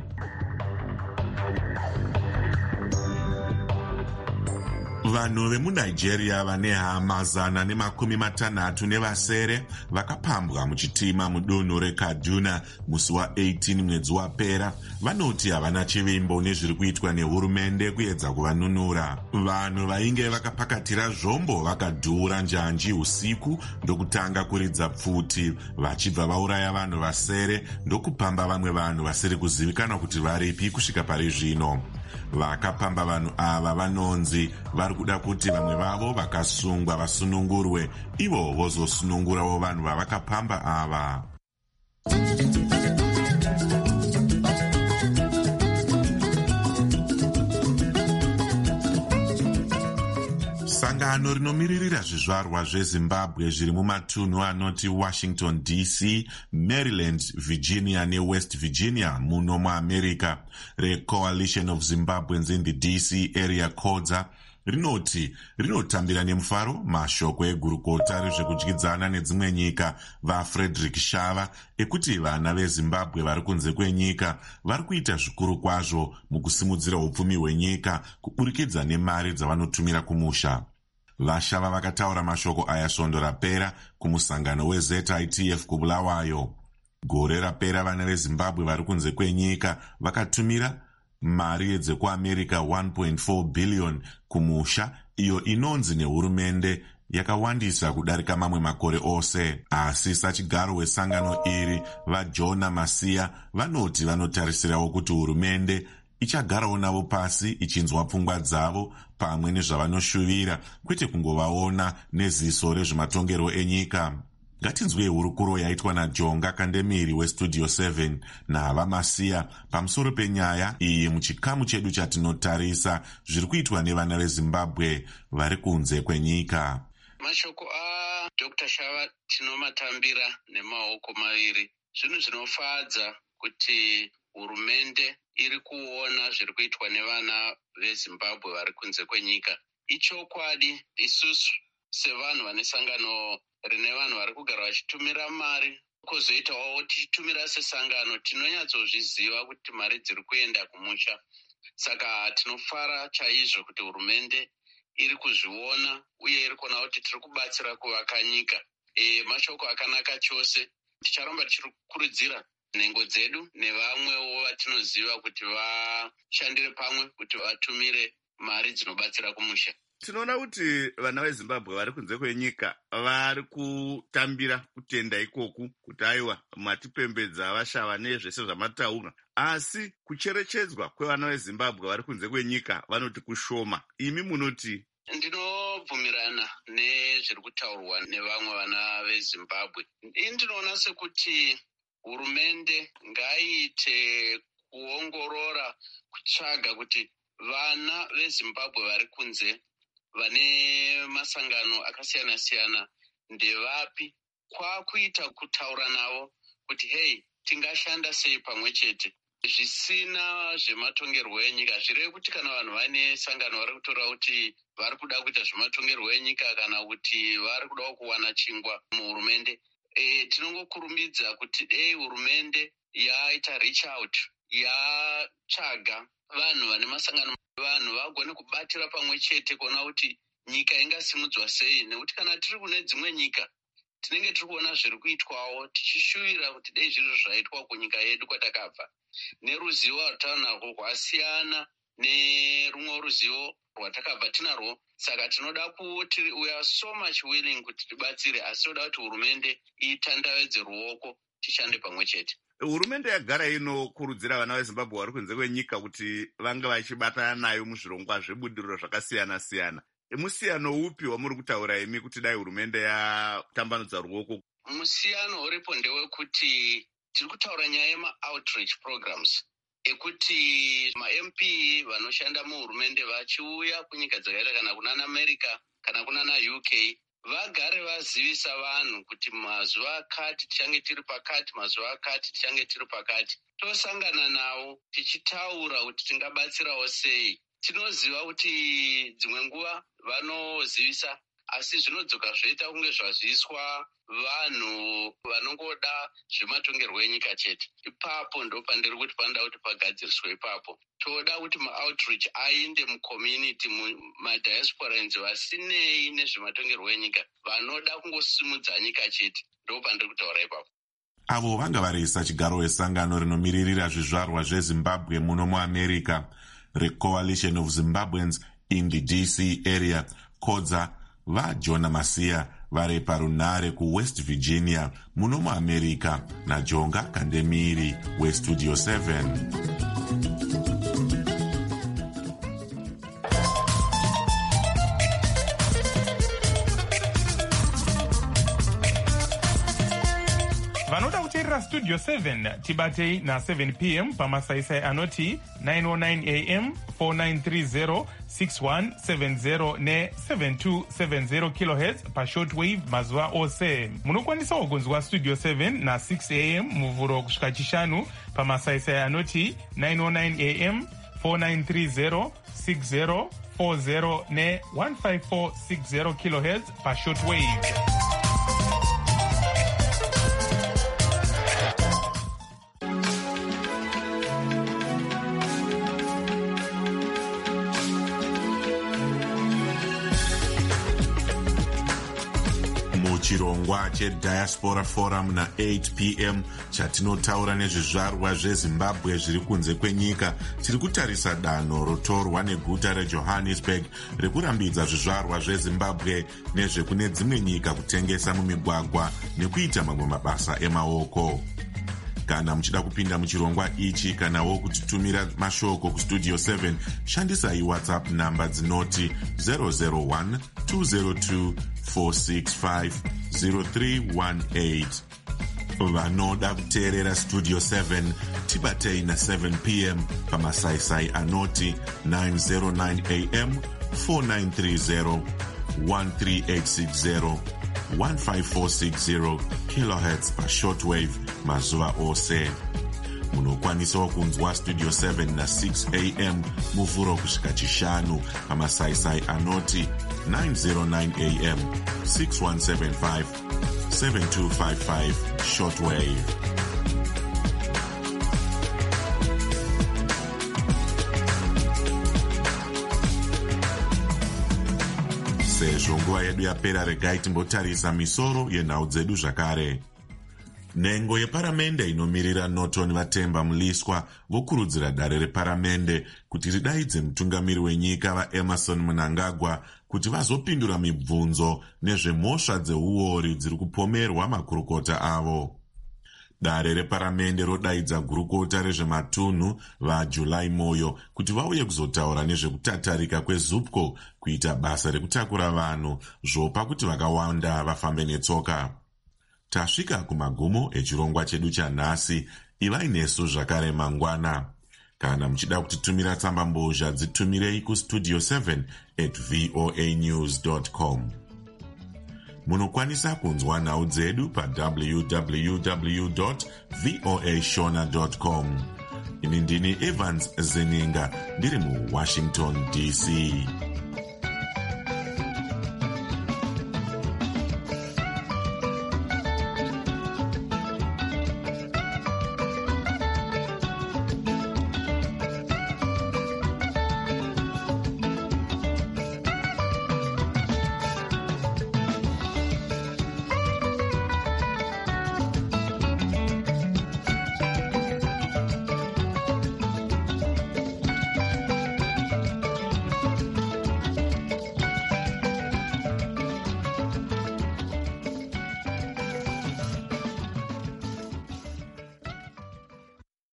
Speaker 5: Vanhu vemunigeria vane hama zana nemakumi matanhatu nevasere vakapambwa muchitima mudunhu reKaduna musi wa18 mwedzi wapera vanoti havana chivimbo nezviri kuitwa nehurumende kuedza kuvanunura. Vanhu vainge vakapakatira zvombo vakadhura njanji usiku ndokutanga kuridza pfuti vachibva vauraya vanhu vasere ndokupamba vamwe vanhu vasiri kuzivikanwa kuti varipi kusvika pari zvino. Vakapamba vanhu ava vanonzi vari kuda kuti vamwe vavo vakasungwa vasunungurwe ivo vozosunungurawo vanhu vavakapamba ava. Sangano rinomiririra zvizvarwa zveZimbabwe zviri mumatunhu anoti Washington D C, Maryland, Virginia neWest Virginia muno muAmerica reCoalition of Zimbabweans in the D C Area Codza rinoti rinotambira nemufaro mashoko egurukota rezvekudyidzana nedzimwe nyika vaFrederick Shava ekuti vana veZimbabwe vari kunze kwenyika vari kuita zvikuru kwazvo mukusimudzira upfumi hwenyika kuburikidza nemari dzavanotumira kumusha. Vashava vakataura mashoko aya svondo rapera kumusangano weZ I T F kuBulawayo. Gore rapera vana veZimbabwe vari kunze kwenyika vakatumira mari dzekuAmerica one point four billion kumusha iyo inonzi nehurumende yakawandisa kudarika mamwe makore ose. Asi sachigaro wesangano iri vaJona Masiya vanoti vanotarisirawo kuti hurumende ichagarawo navo pasi ichinzwa pfungwa dzavo pamwe nezvavanoshuvira kwete kungovaona neziso rezvematongerwo enyika. Ngatinzwe hurukuro yaitwa naJonga Kandemiri weStudio seven nahava Masiya pamusoro penyaya iyi muchikamu chedu chatinotarisa zviri kuitwa nevana veZimbabwe vari kunze kwenyika.
Speaker 21: Mashoko aDr Shava tinomatambira nemaoko maviri. Zvinhu zvinofadza kuti hurumende iri kuona zviri kuitwa nevana veZimbabwe vari kunze kwenyika. Ichokwadi isusu sevanhu vane sangano rine vanhu vari kugara vachitumira mari kozoitawo tichitumira sesangano tinonyatsozviziva kuti mari dziri kuenda kumusha. Saka tinofara chaizvo kuti hurumende iri kuzviona uye iri kuona kuti tiri kubatsira kuvaka nyika. E, mashoko akanaka chose. Ticharamba tichikurudzira nhengo dzedu nevamwewo vatinoziva kuti vashandire pamwe kuti vatumire mari dzinobatsira kumusha.
Speaker 1: Tinoona kuti vana veZimbabwe vari kunze kwenyika vari kutambira kutenda ikoku kuti aiwa matipembedza vashava nezvese zvamataura, asi kucherechedzwa kwevana veZimbabwe vari kunze kwenyika vanoti kushoma. Imi munoti?
Speaker 21: Ndinobvumirana nezviri kutaurwa nevamwe vana veZimbabwe. Ndinoona sekuti hurumende ngaiite kuongorora kutsvaga kuti vana veZimbabwe vari kunze vane masangano akasiyana-siyana ndevapi, kwakuita kutaura navo kuti hei tingashanda sei pamwe chete zvisina zvematongerwo enyika. Zvireve kuti kana vanhu vane sangano vari kutora kuti vari kuda kuita zvematongerwo enyika kana kuti vari kudawo kuwana chingwa muhurumende, e, tinongokurumbidza kuti dei hurumende yaita reach out, yatsvaga vanhu vane masangano, vanhu vagone kubatira pamwe chete kuona kuti nyika ingasimudzwa sei. Nekuti kana tiri kune dzimwe nyika tinenge tiri kuona zviri kuitwawo tichishuvira kuti dei zviro zvaitwa kunyika yedu kwatakabva. Neruzivo rwatanarwo rwasiyana nerumwe ruzivo rwatakabva tinarwo. Saka tinoda kuti we are so much willing kuti tibatsire, asi tinoda kuti hurumende itandavedze ruoko tishande pamwe chete.
Speaker 1: hurumende yagara inokurudzira vana vezimbabwe vari kunze kwenyika kuti vange vachibatana nayo muzvirongwa zvebudiriro zvakasiyana-siyana. Musiyano upi wamuri kutaura imi kuti dai hurumende yatambanudza ruoko?
Speaker 21: Musiyano uripo ndewekuti tiri kutaura nyaya yema-outreach programs ekuti ma-M P vanoshanda muhurumende vachiuya kunyika dzakaita kana kunana America kana kunana U K vagare vazivisa vanhu kuti mazuva akati tichange tiri pakati, mazuva akati tichange tiri pakati. Tosangana navo tichitaura kuti tingabatsirawo sei. Tinoziva kuti dzimwe nguva vanozivisa asi zvinodzoka zvoita kunge zvaziviswa vanhu vanongoda zvematongerwo enyika chete. Ipapo ndo pandiri kuti panoda kuti pagadziriswe ipapo. Toda kuti ma-outreach ainde mucommunity, madiasporans vasinei nezvematongerwo enyika, vanoda kungosimudza nyika chete. Ndo pandiri kutaura ipapo.
Speaker 5: Avo vanga varisa chigaro wesangano rinomiririra zvizvarwa zvezimbabwe muno muamerica reCoalition of Zimbabweans in the D C area, kodza vaJona Masiya vari parunare kuWest Virginia muno muamerica naJonga Kandemiri weStudio seven.
Speaker 4: vanoda kuteerera Studio seven tibatei na seven p m pamasaisai anoti nine oh nine a m, four nine three zero, six one seven zero ne seven two seven zero kilohertz pashortwave mazuva ose. Munokwanisa kugonzwa Studio seven na six a m muvhuro kusvika chishanu pamasaisai anoti nine oh nine a m, four nine three zero, six zero four zero ne one five four six zero kilohertz pashortwave.
Speaker 5: Chirongwa cheDiaspora Forum na eight p m chatinotaura nezvizvarwa zveZimbabwe zviri kunze kwenyika, tiri kutarisa danho rotorwa neguta reJohannesburg rekurambidza zvizvarwa zveZimbabwe nezvekune dzimwe nyika kutengesa mumigwagwa nekuita mamwe mabasa emaoko. Kana muchida kupinda muchirongwa ichi kanawo kutitumira mashoko kuStudio seven, shandisai WhatsApp namba dzinoti zero zero one two zero two four six five zero three one eight. Vanoda kuteerera Studio seven tibatei na seven p m pamasaisai anoti nine oh nine a m, four nine three zero, one three eight six zero, one five four six zero kilohertz pashortwave mazuva ose. Munokwanisawo kunzwa Studio seven na six a m muvhuro kusvika chishanu pamasaisai anoti nine oh nine a m, six one seven five, seven two five five shortwave. Sezvo nguva yedu yapera, regai timbotarisa misoro yenhau dzedu zvakare. Nhengo yeparamende inomirira Norton Vatemba Mliswa vokurudzira dare reparamende kuti ridaidze mutungamiri wenyika vaEmmerson Mnangagwa kuti vazopindura mibvunzo nezvemhosva dzeuori dziri kupomerwa makurukota avo. Dare reparamende rodaidza gurukota rezvematunhu vaJuly Moyo kuti vauye kuzotaura nezvekutatarika kweZUPCO kuita basa rekutakura vanhu, zvopa kuti vakawanda vafambe netsoka. Tasvika kumagumo echirongwa chedu chanhasi. Ivai nesu zvakare mangwana. Kana muchida kutitumira tsamba mbozha, dzitumirei kustudio seven at voa news dot com. Munokwanisa kunzwa nhau dzedu pa w w w dot voa shona dot com. Ini ndini Evans Zeninga ndiri muWashington D C.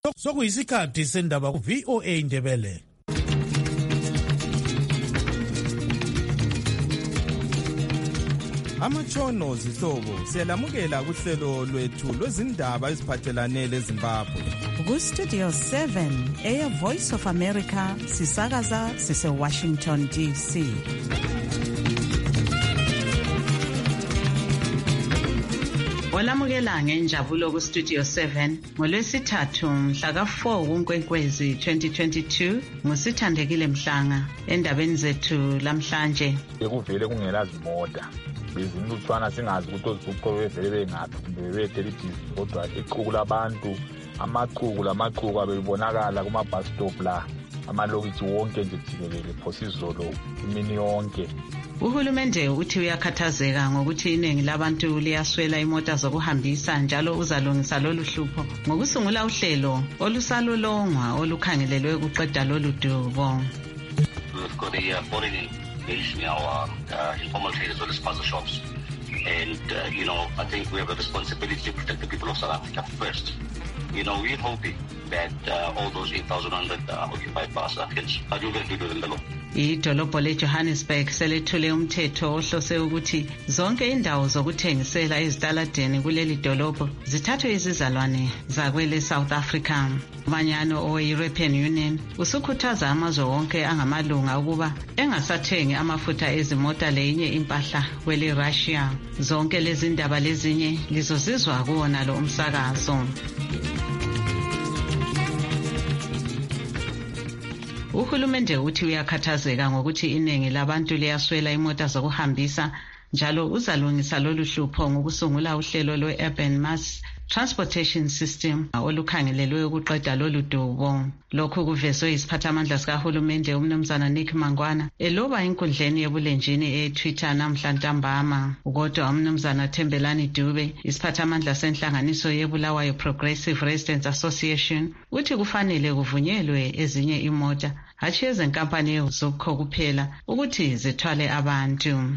Speaker 3: sokuyisikhathi sendaba ku-V O A Ndebele.
Speaker 22: Amatshono zihlobo siyalamukela kuhlelo lwethu lwezindaba eziphathelane leZimbabwe.
Speaker 23: Ku-Studio seven, Air Voice of America, sisakaza sise-Washington D C. Olamukela ngenjabulo ku-Studio seven ngolwesithathu mhla ka-four kuNkwenkwezi twenty twenty-two ngusithandekile Mhlanga endabeni zethu lamhlanje.
Speaker 24: Bekuvele kungela zimota. Bezinlutshwana singazi ukuthi ozibhuqo bevele bengaphi kumbe bebethela idizili kodwa iqhuku labantu amaquku lamaquku abebonakala kuma-bus stop la amalokithi wonke nje jikelele phosi izolo imini yonke.
Speaker 23: Uhulumende uthi uyakhathazeka ngokuthi iningi labantu liyaswela imota zokuhambisa njalo uzalungisa lolu hlupho ngokusungula uhlelo olusalulongwa olukhangelelwe ukuqeda lolu dubo.
Speaker 25: In our uh, informal trade as well as sponsor shops. And, uh, you know, I think we have a responsibility to protect the people of South Africa first. You know, we're hoping that uh, all those eight thousand one hundred uh, occupied by South Africans are doing good within the law.
Speaker 23: Idolobho leJohannesburg selethule umthetho ohlose ukuthi zonke indawo zokuthengisela ezitaladeni kuleli dolobho zithathwe izizalwane zakwele South Africa. Umanyano owe-European Union usukhuthaza amazwe wonke angamalunga ukuba engasathengi amafutha ezimota lenye impahla kwele Russia. Zonke lezi ndaba lezinye lizozizwa kuwona lo umsakazo. Uhulumende uthi uyakhathazeka ngokuthi iningi labantu liyaswela imota zokuhambisa njalo uzalungisa lolu hlupho ngokusungula uhlelo lwe-Urban Mass Transportation System olukhangelelwe ukuqeda lolu dubo. Lokhu kuvezwe isiphathamandla sikahulumende umnumzana Nick Mangwana eloba enkundleni yebulenjini e-Twitter namhla ntambama. Kodwa umnumzana Thembelani Dube isiphathamandla senhlanganiso yeBulawayo Progressive Residents Association uthi kufanele kuvunyelwe ezinye imota hatshi ezenkampani zokho kuphela ukuthi zithwale abantu.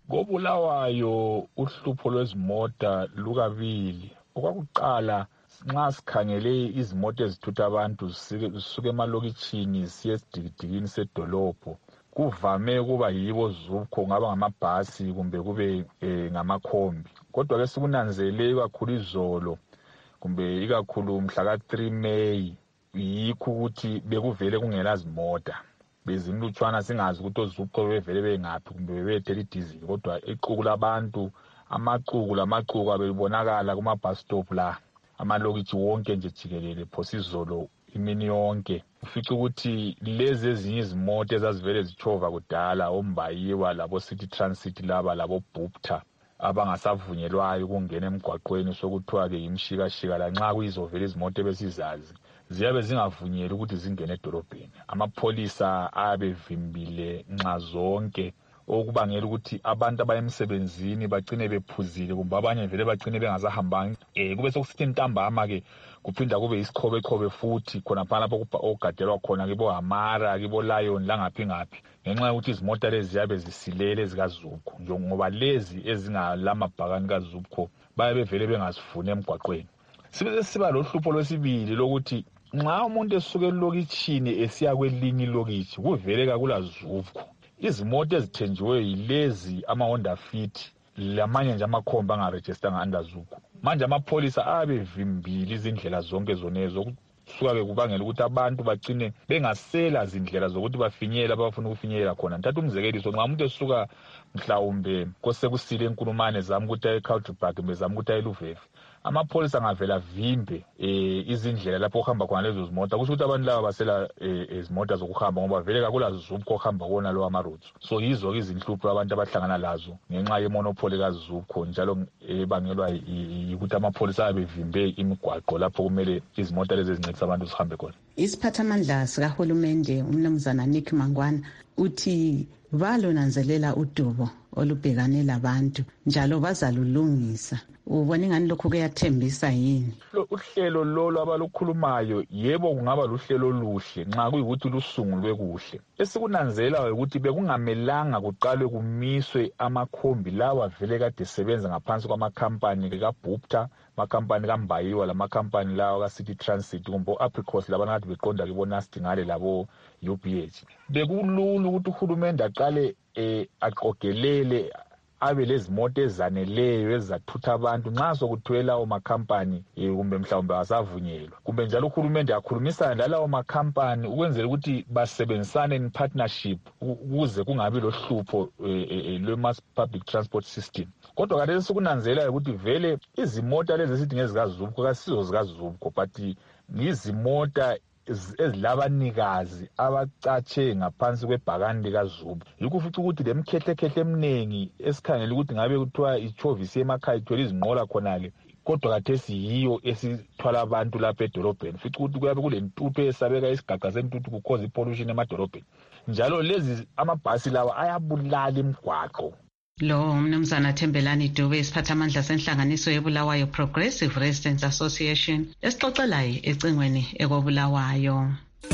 Speaker 24: KoBulawayo uhlupho lwezimota lukabili. Okwakuqala nxa sikhangele izimota ezithutha abantu zisuke emalokitshini siye esidikidikini sedolobho kuvame kuba yibo zupho ngaba ngamabhasi kumbe kube eh, ngamakhombi. Kodwa ke sikunanzelele kakhulu izolo kumbe ikakhulu mhla ka three May yikho ukuthi bekuvele kungela zimota. Bezinlutshwana singazi ukuthi ozupho bevele bengaphi kumbe bebethela idizili kodwa iqhuku labantu amaquku lamaquku abebonakala kuma-bus stop la amalokithi wonke nje jikelele phosi izolo imini yonke. Ufica ukuthi lezi ezinye izimota ezazivele zitshova kudala ombayiwa labo City Transit laba labo Bupta abangasavunyelwayo ukungena emgwaqweni sokuthiwa-ke yimshikashika lanxa kuyizovela izimota ebesizazi ziyabe zingavunyelwa ukuthi zingene edolobheni. Amapholisa abevimbile nxa zonke okubangela ukuthi abantu abayemsebenzini bagcine bephuzile kumbe abanye vele bagcine bengasahambanga. Eh kube sokusithi ntambama ke kuphinda kube isikhobe khobe futhi khona phana lapho okugadelwa khona kibo Hamara kibo Lion langaphi ngaphi ngenxa yokuthi izimota lezi ziyabe zisilele zikaZubko njengoba lezi ezingalamabhakani kaZubko bayabe vele bengazifuni emgwaqweni. Sibe siba lohlupho lwesibili lokuthi nxa umuntu esuke elokitshini esiya kwelinye ilokithi kuvele kakula Zubko. Izimota ezithenjiweyo yilezi ama-Honda Fit lamanye nje amakhomba angarejistanga under Zubko. Manje amapholisa abevimbili izindlela zonke zonezo kusuka-ke kubangela ukuthi abantu bagcine bengasela zindlela zokuthi bafinyele abafuna ukufinyelela khona. Ntatha umzekeliso nxa umuntu esuka mhlawumbe kosekusile enkulumane zami ukuthi aye eCountrypark kumbe zami ukuthi aye eLuvefe amapholisa angavela vimbe eh izindlela lapho kuhamba khona lezo zimota kusho ukuthi abantu laba basela izimota zokuhamba ngoba vele kakula Zubko kuhamba kona lo ama-roads. So yizo ke izinhlupho abantu abahlangana lazo ngenxa yemonopoli kaZubko njalo ebangelwa ukuthi amapholisa abevimbe imigwaqo lapho kumele izimota lezi ezincedisa abantu zihambe khona.
Speaker 23: Isiphathamandla sikahulumende umnumzana Nick Mangwana uthi balonanzelela udubo olubhekane labantu njalo bazalulungisa. Ubona ingani lokhu kuyathembisa yini?
Speaker 24: Uhlelo lolo abalukhulumayo yebo kungaba luhlelo oluhle nxa kuyikuthi lusungulwe kuhle. Esikunanzelayo ukuthi bekungamelanga kuqalwe kumiswe amakhombi lawa vele kade sebenza ngaphansi kwamakhampani kaBupta, amakhampani kaMbayiwa lamakhampani lawa kaCity Transit kumbe uApricos labana kade beqonda kubonasti ngale labo U B H. Bekulula ukuthi uhulumende aqale eh aqogelele abe lezimoto ezaneleyo ezathutha abantu nxa sokuthiwe lawo makhampani kumbe mhlawumbe asavunyelwa. Kumbe njalo uhulumende akhulumisana lalawo makhampani ukwenzela ukuthi basebenzisane in partnership ukuze kungabi lohlupho lwe-mass public transport system. Kodwa khathesi sikunanzela ukuthi vele izimota lezi esithi ngezikazubko kasizo zikazubko but ngizimota ezilabanikazi abacatshe ngaphansi kwebhakani likaZubu. Yikho futhi ukuthi lemkhehlekhehle eminingi esikhangela ukuthi ngabe kuthiwa ichovisi emakhaya ithwele izinqola khonale, kodwa khathesi yiyo esithwala abantu lapha edolobheni. Futhi ukuthi kuyabe kulentuthu esabeka isigaga sentuthu kukhoza ipollution emadolobheni. Njalo lezi amabhasi lawa ayabulala imigwaqo.
Speaker 23: Lo umnumzana Thembelani Dube isiphathamandla senhlanganiso yeBulawayo Progressive Residents Association esixoxelayo ecingweni ekobulawayo.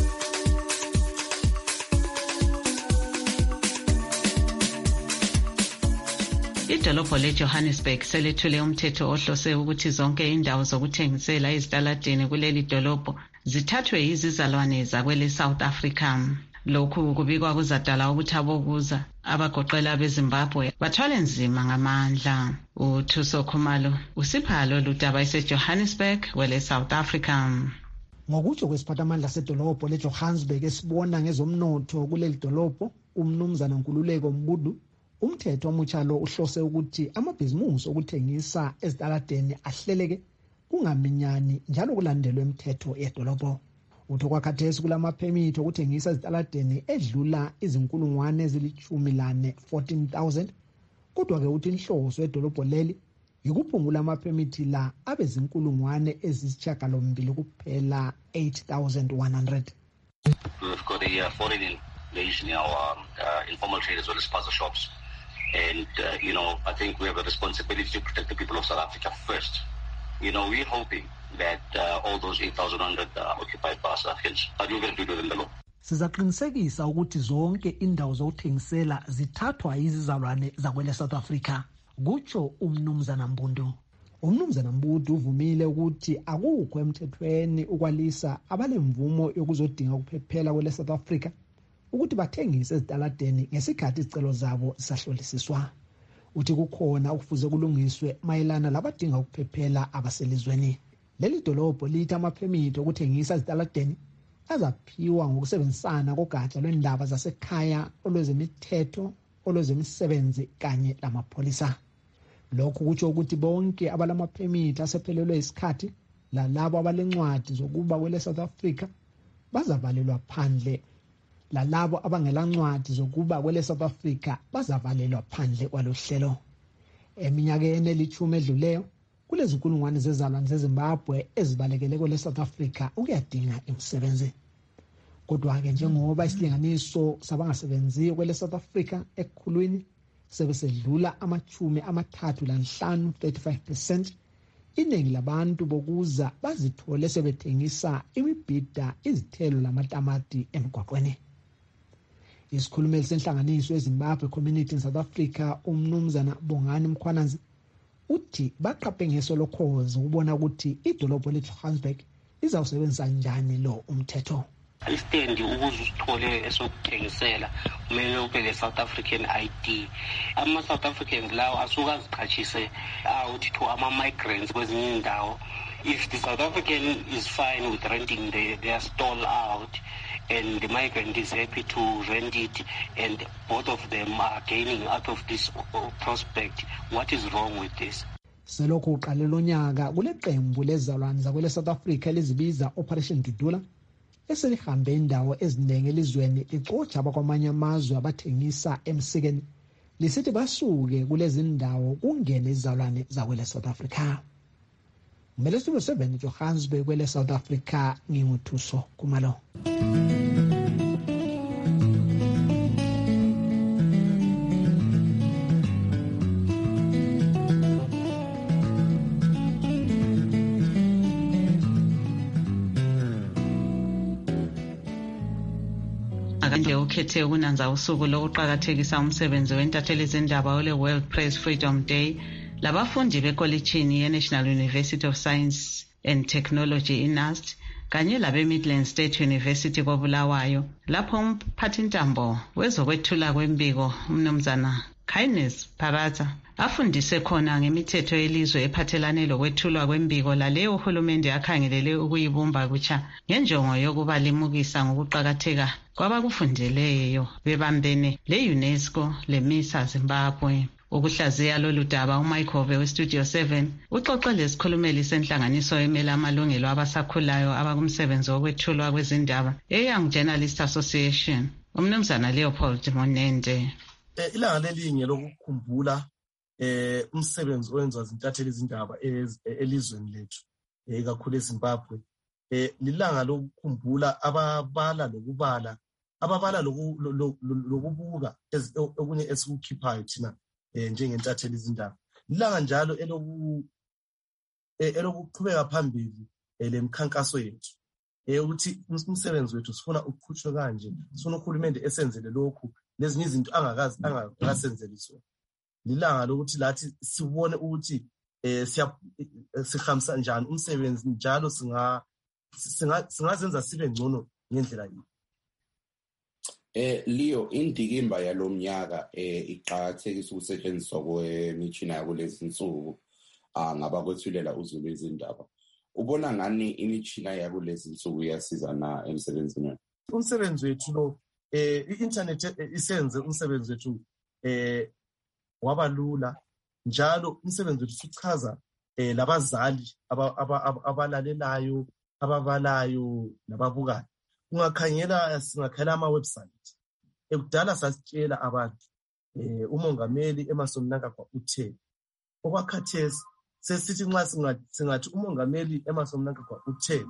Speaker 23: Idolobho leJohannesburg selethule umthetho ohlose ukuthi zonke indawo zokuthengisela ezitaladeni kuleli dolobho zithathwe yizizalwane zakwele South Africa. Lokhu kubikwa kuzadala ukuthi abokuza abagoqela beZimbabwe bathwale nzima ngamandla. uThuso Khumalo usiphalo ludaba eseJohannesburg wele South Africa.
Speaker 6: Ngokutsho kwesiphathamandla sedolobho leJohannesburg esibona ngezomnotho kuleli dolobho, umnumzana Nkululeko Mbudu, umthetho omutsha lo uhlose ukuthi amabhizimusi okuthengisa ezitaladeni ahleleke kungaminyani njalo kulandelwe imithetho yedolobho. Utho kwakhathesi kulamaphemithi okuthengisa ezitaladeni edlula izinkulungwane ezilithumi lane fourteen thousand. Kodwa ke uthi inhloso edolobho leli yikuphungula amaphemithi la abezinkulungwane ezisishiyagalombili kuphela eight thousand one hundred.
Speaker 25: We've got a uh, foreign invasion in our uh, informal trade as well as sponsor shops. And, uh, you know, I think we have a responsibility to protect the people of South Africa first. You know, we're hoping that uh, all those eight thousand one hundred are occupied by South Africans, but we're going to do it within the law.
Speaker 6: Sizaqinisekisa ukuthi zonke indawo zokuthengisela zithathwa yizizalwane zakwele South Africa, kutsho umnumzana Mbundu. Umnumzana Mbundu uvumile ukuthi akukho emthethweni ukwalisa abalemvumo yokuzodinga ukuphephela kwele South Africa ukuthi bathengise ezitaladeni ngesikhathi izicelo zabo zisahlolisiswa. Uthi kukhona ukufuze kulungiswe mayelana labadinga ukuphephela abaselizweni. Leli dolobho lithi amaphemithi okuthengisa ezitaladeni azaphiwa ngokusebenzisana kogatsha lwendaba zasekhaya olwezemithetho, olwezemisebenzi kanye lamapholisa. Lokhu kutsho ukuthi bonke abalamaphemithi asephelelwe isikhathi lalabo abalencwadi zokuba kwele South Africa bazavalelwa phandle, lalabo abangelancwadi zokuba kwele South Africa bazavalelwa phandle kwalohlelo. Eminyakeni elithumi edluleyo kulezinkulungwane zezalwane zeZimbabwe ezibalekele kwele South Africa ukuyadinga imisebenzi. Kodwa ke njengoba isilinganiso sabangasebenzi kwele South Africa ekhulwini sebesedlula amachumi amathathu lanhlanu thirty-five percent, iningi labantu bokuza bazithole sebethengisa imibhida, izithelo lamatamati emgwaqweni. Isikhulumeli senhlanganiso eZimbabwe Community in South Africa umnumzana Bongani Mkhwananzi uthi baqaphe ngeso lokhozi ukubona ukuthi idolobho leJohannesburg izawusebenzisa njani lo umthetho.
Speaker 8: Istendi ukuze usithole esokuthengisela kumele ube le South African I D. Ama South Africans lawo asuka aziqhatshise out to ama migrants kwezinye indawo. If the South African is fine with renting the, their stall out and the migrant is happy to rent it and both of them are gaining out of this prospect, what is wrong with this?
Speaker 6: Selokhu uqalela onyaka kule qembu lezalwane zakwele South Africa elizibiza Operation Dudula eselihambe indawo eziningi elizweni licotsha abakwamanye amazwe abathengisa emsikeni lisithi basuke kulezi ndawo kungene izalwane zakwele South Africa. Umele Studio seven Johannesburg kwele South Africa, nginguthuso Khumalo.
Speaker 23: uqakande ukhethe ukunanza usuku lokuqakathekisa umsebenzi wentatheli zindaba ole World Press Freedom Day labafundi bekolitshini ye-National University of Science and Technology in N U S T kanye labe Midland State University koBulawayo lapho umphathintambo wezokwethula kwembiko umnumzana Kindness Paratha afundise khona ngemithetho yelizwe ephathelane lokwethulwa kwembiko laleyo uhulumende akhangelele ukuyibumba kutsha ngenjongo yokuba limukisa ngokuqakatheka kwabakufundeleyo bebambene le-UNESCO le-MISA Zimbabwe. Ukuhlaziya lolu daba uMichael weStudio seven uxoxe lesikhulumeli senhlanganiso emela amalungelo abasakhulayo abakumsebenzi wokwethulwa kwezindaba eYoung Journalists Association umnumzana Leopold Monende.
Speaker 7: Eh, ilanga lelinye lokukhumbula eh umsebenzi owenziwa zintatheli izindaba elizweni lethu eh kakhulu eZimbabwe eh lilanga lokukhumbula ababala lokubala ababala lokubuka okunye esikukhiphayo thina eh njengentatheli izindaba lilanga njalo eloku elokuqhubeka phambili lemkhankaso yethu eh ukuthi umsebenzi wethu sifuna ukuqhutshwa kanje sifuna uhulumende esenzele lokhu lezinye izinto angakazi angakasenzeli sona lilanga lokuthi lathi sibone ukuthi eh sihambisa njani umsebenzi njalo singa singazenza sibe ngcono ngendlela yini.
Speaker 9: Eh Leo indikimba yalomnyaka eh iqhakathekisa ukusetshenziswa kwemitshina yakulezi insuku angaba kwethulela uzulu izindaba. Ubona ngani imitshina yakulezi insuku iyasiza na emsebenzini?
Speaker 7: Umsebenzi wethu lo eh i-internet isenze umsebenzi wethu eh wabalula njalo umsebenzi wethu sichaza eh labazali abalalelayo ababalayo nababukayo ungakhangela singakhela ama website ekudala sasitshela abantu eh umongameli Emmerson Mnangagwa uthe okwakhathesi sesithi nxa singathi umongameli Emmerson Mnangagwa uthe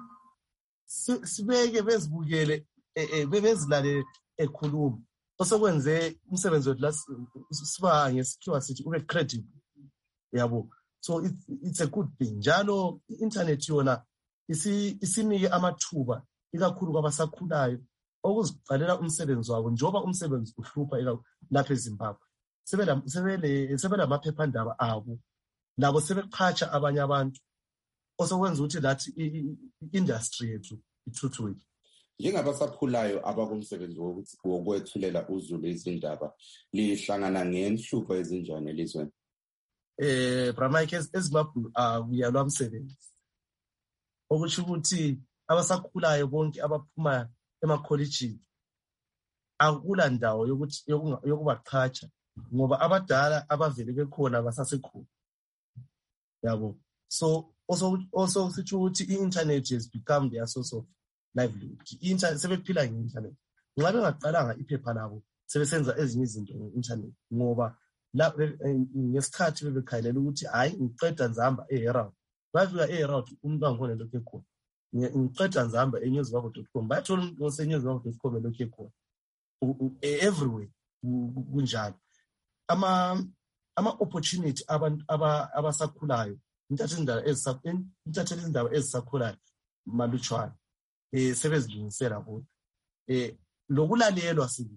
Speaker 7: sibeke bezibukele bebezilale ekhuluma osekwenze umsebenzi wethu la siba ngesikhiwa sithi ube credible yabo so it's, it's a good thing njalo i-internet yona isinike amathuba ikakhulu kwabasakhulayo okuziqalela umsebenzi wabo njoba umsebenzi uhlupha lapha eZimbabwe sebela sebele sebela maphephandaba abo labo sebeqhatsha abanye abantu osekwenza ukuthi lathi i-industry yethu ithuthuke.
Speaker 9: Njengabasakhulayo abakumsebenzi wokwethulela uzulu izindaba lihlangana ngenhlupho ezinjani elizweni?
Speaker 7: Eh Bramike eZimbabwe uyalwa umsebenzi okusho ukuthi abasakhulayo bonke abaphuma emakollegeini akula ndawo yokuthi yokubaqhatsha ngoba abadala abavele bekhona basasekhona yabo so also also sithi ukuthi i-internet has become their source of livelihood. I-internet sebephila nge-internet nxa bengaqalanga iphepha labo sebesenza ezinye izinto nge-internet ngoba la ngesikhathi bebekhayelela ukuthi hayi ngiqeda nzamba eHerald bafika eHerald umuntu angkhona lokho ekhona ngiqeda nzamba eNewsVaco dot com bathola umuntu oseNewsVaco dot com lokho ekhona everywhere kunjalo ama ama opportunity abantu abasakhulayo intatheli indaba ezisakho intatheli indaba ezisakhulayo malutshwana eh sebezilungisela bona eh lokulalelwa sibi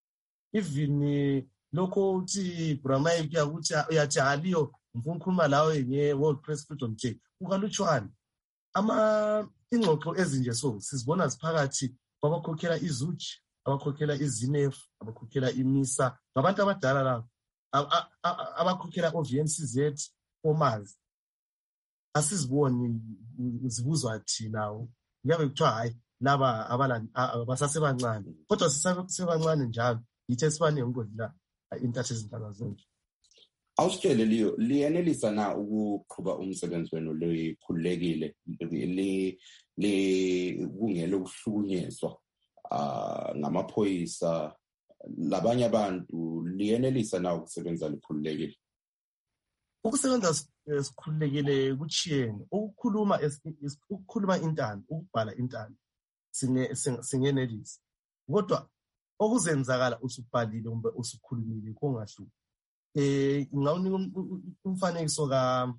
Speaker 7: even lokho uthi Bramai kuyakuthi uyathi haliyo ngifuna ukukhuluma lawe nge World Press Freedom Day ukalutshwana ama ingxoxo ezinje so sizibona siphakathi babakhokhela izuji abakhokhela iZinef abakhokhela iMISA ngabantu abadala la abakhokhela o-V N C Z omazi asiziboni zibuzwa thina ngiyabe kuthiwa hayi laba abasasebancane kodwa sisasebancane njalo yithe sibane ngodla intatheli izindaba zonke.
Speaker 9: Awusitshele Leo liyenelisa na ukuqhuba umsebenzi wenu likhululekile li li kungela ukuhlukunyezwa ah ngamaphoyisa labanye abantu liyenelisa na ukusebenza likhululekile?
Speaker 7: Ukusebenza sikhululekile kuchiyene ukukhuluma ukukhuluma intando ukubhala intando singe singenelisa kodwa okuzenzakala usubhalile kumbe usukhulumile kongahluki eh ngawunika umfanekiso ka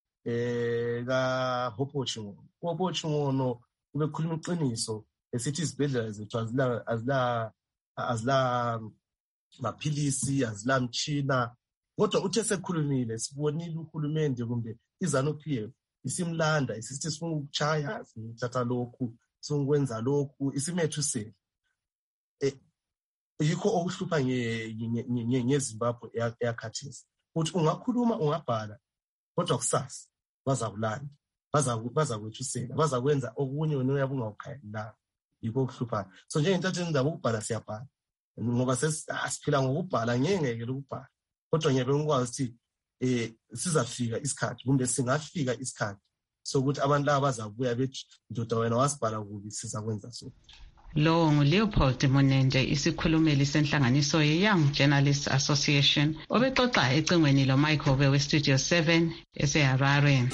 Speaker 7: eh ka Hopochungono Hopochungono ubekhuluma iqiniso esithi izibhedlela zethu azila azila azila maphilisi, azila mtshina. Kodwa uthe sekhulumile, sibonile uhulumende kumbe iZANU-P F isimlanda isithi sifuna ukuchaya, sithatha lokhu, sokwenza lokhu, isimethusela. Eh yikho okuhlupha nge ngeZimbabwe yakhathesi. Uthi ungakhuluma ungabhala kodwa kusasa bazakulanda, baza bazakwethusela, bazakwenza okunye wena uyabe ungawukhayela. Yikho okuhlupha. So nje intatheli indaba ukubhala siyabhala. Ngoba sesiphila ngokubhala ngeke lokubhala. Kodwa ngiyabe ngikwazi ukuthi eh sizafika isikhathi kumbe singafika isikhathi sokuthi abantu laba bazabuya bethi ndoda wena wasibhala kubi sizakwenza so.
Speaker 23: Lo nguLeopold Munende, isikhulumeli senhlanganiso ye-Young Journalists Association, obexoxa ecingweni loMichael Obe we-Studio seven eseHarare.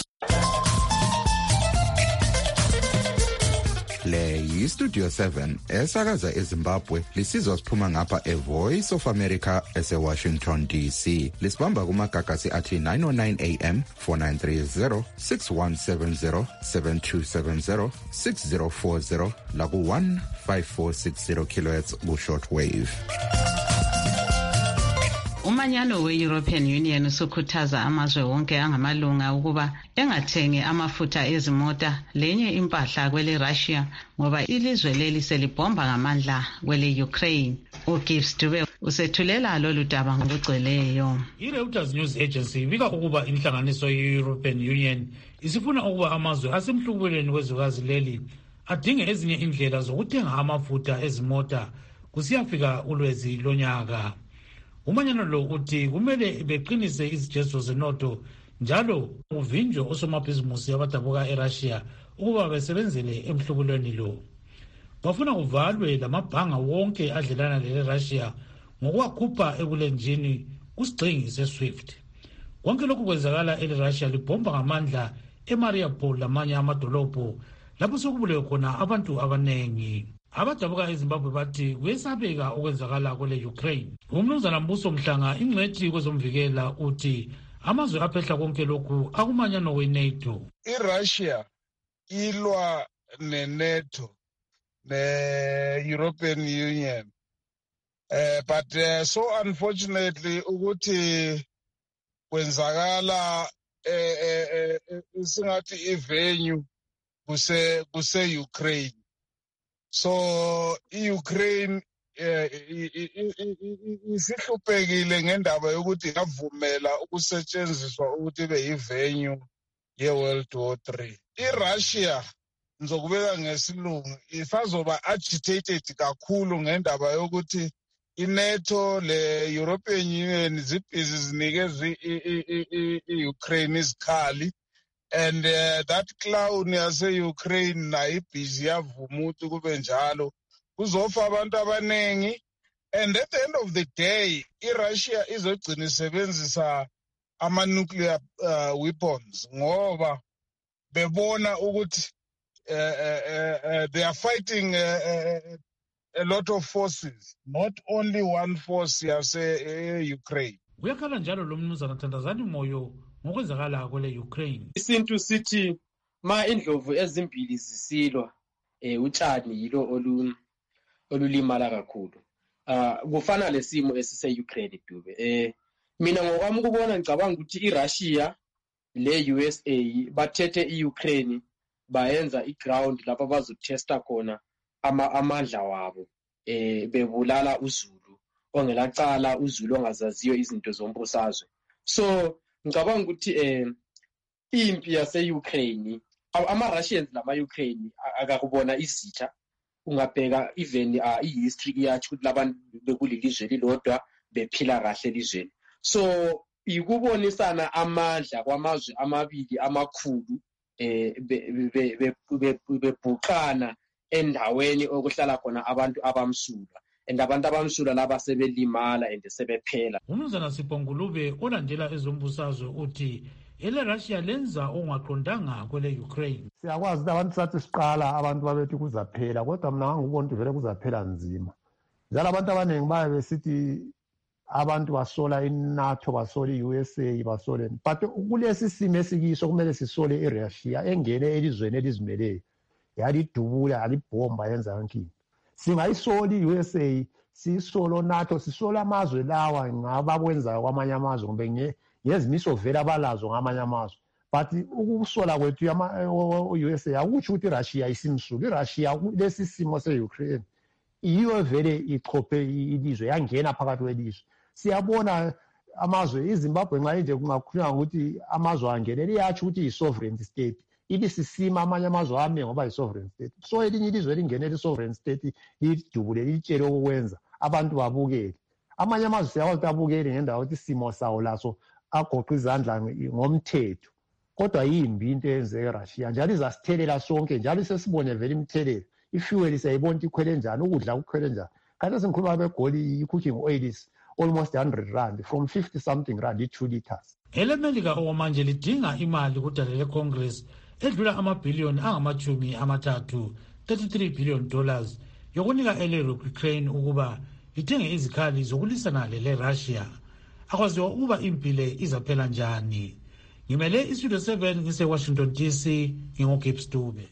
Speaker 10: Le yi-Studio seven esakaza eZimbabwe, lisizwa siphuma ngapha eVoice of America ese-Washington D C. Lisibamba kumagagasi athi nine oh nine A M, four nine three zero, six one seven zero, seven two seven zero, six zero four zero, laku one five four six zero kilohertz ku-shortwave.
Speaker 23: Umanyano we-European Union usukhuthaza amazwe wonke angamalunga ukuba engathengi amafutha ezimota lenye impahla kwele Russia ngoba ilizwe leli selibhomba ngamandla kwele Ukraine. uGibbs Dube usethulela lolu daba ngokugcweleyo.
Speaker 3: I-Reuters News Agency ibika ukuba inhlanganiso ye-European Union isifuna ukuba amazwe asemhlubulweni wezwekazi leli adinge ezinye indlela zokuthenga amafutha ezimota kusiyafika ulwezi lonyaka. Umanyano lo uthi kumele beqinise izijezo zenotho njalo uvinjwe osomabhizimusi abadabuka eRussia ukuba besebenzele emhlubulweni lo. Bafuna kuvalwe lamabhanga wonke adlelana leRussia ngokwakhupha ebulenjini kusigcingi seSwift. Konke lokhu kwenzakala eRussia libhomba ngamandla eMariupol lamanye amadolobho lapho sokubulewe khona abantu abanengi. Abadabuka eZimbabwe bathi kuyesabeka okwenzakala kwele Ukraine. Umnumzana Mbuso Mhlanga, ingcwethi kwezomvikela, uthi amazwe aphehla konke lokhu akumanyano we-NATO.
Speaker 11: IRussia ilwa ne-NATO ne-European Union. Uh, but uh, so unfortunately ukuthi kwenzakala eh uh, singathi ivenue kuse kuse Ukraine. So iUkraine isihluphekile ngendaba yokuthi yavumela ukusetshenziswa ukuthi ibe yivenue ye-World War three. IRussia ngizokubeka ngesilungu isazoba agitated kakhulu ngendaba yokuthi iNATO le-European Union zibhizi zinikeza i-Ukraine izikhali. And uh, that clown yase-Ukraine nayo ibhizi yavuma ukuthi kube njalo kuzofa abantu abanengi. And at the end of the day iRussia izogcina isebenzisa ama-nuclear uh, weapons ngoba bebona ukuthi uh, uh, uh, they are fighting uh, uh, a lot of forces, not only one force yase-Ukraine.
Speaker 3: Uyakhala njalo lo mnumzana Thandazani Moyo ngokwenzakala kwele Ukraine.
Speaker 12: Isintu sithi ma indlovu ezimbili zisilwa eh utshani yilo olu olulimala kakhulu. Ah kufana lesimo esise Ukraine Dube. Eh mina ngokwami ukubona ngicabanga ukuthi iRussia le U S A bathethe iUkraine bayenza iground lapho bazotesta khona ama amandla wabo eh bebulala uZulu ongelacala uZulu ongazaziyo izinto zombusazwe. So ngicabanga ukuthi eh impi yase-Ukraine ama-Russians nama-Ukraine akakubona izitha ungabheka even uh, i-history iyathi ukuthi labantu bekulilizwe lilodwa bephila kahle elizweni. So ikubonisana amandla kwamazwe amabili amakhulu eh bebhuqana endaweni okuhlala khona abantu abamsulwa and abantu abamsulwa laba sebelimala and sebephela.
Speaker 3: Umnumzana Sipho Ngulube olandela ezombusazwe uthi ele Russia lenza ongaqondanga kwele Ukraine.
Speaker 13: Siyakwazi ukuthi abantu sathi siqala abantu babethi kuzaphela kodwa mina ngikubona ukuthi vele kuzaphela nzima. Njalo abantu abaningi baye besithi abantu basola iNATO basola i-U S A basola but kulesi simo esikiso kumele sisole iRussia engene elizweni elizimeleyo yalidubula yalibhomba yenza yonke. singayisola i-U S A sisolo NATO sisola amazwe lawa ngaba kwenzayo kwamanye amazwe kumbe ngezimiso vele abalazo ngamanye amazwe but ukusola kwethu u-U S A akutsho ukuthi iRussia isimsulu iRussia lesi simo se-Ukraine iyo vele ichophe ilizwe yangena phakathi kwelizwe siyabona amazwe iZimbabwe nxa nje kungakhulunywa ukuthi amazwe angenele iyatsho ukuthi yi-sovereign state ibisisima amanye amazwe ame ngoba yi-sovereign state so elinye ilizwe lingenele i-sovereign state lidubule litshele okwenza abantu babukele amanye amazwe siyakwazi ukuthi abukele ngendawo ukuthi isimo sawo laso agoqa izandla ngomthetho kodwa yimbi into eyenzeka eRussia njalo izasithelela sonke njalo sesibone vele imithelela ifuel siyayibona ukuthi ikhwele njani ukudla kukhwele njani kanti singikhuluma begoli i-cooking oil is almost one hundred rand from fifty something rand i-two liters.
Speaker 3: elemelika okwamanje lidinga imali kudala lecongress edlula amabhiliyoni angamachumi amathathu thirty-three billion dollars yokunika ele-Ukraine ukuba ithenge izikhali zokulisana lele-Russia. Akwaziwa ukuba impile izaphela njani. Ngimele iStudio seven ngise-Washington D C ngingu-Gibbs Dube.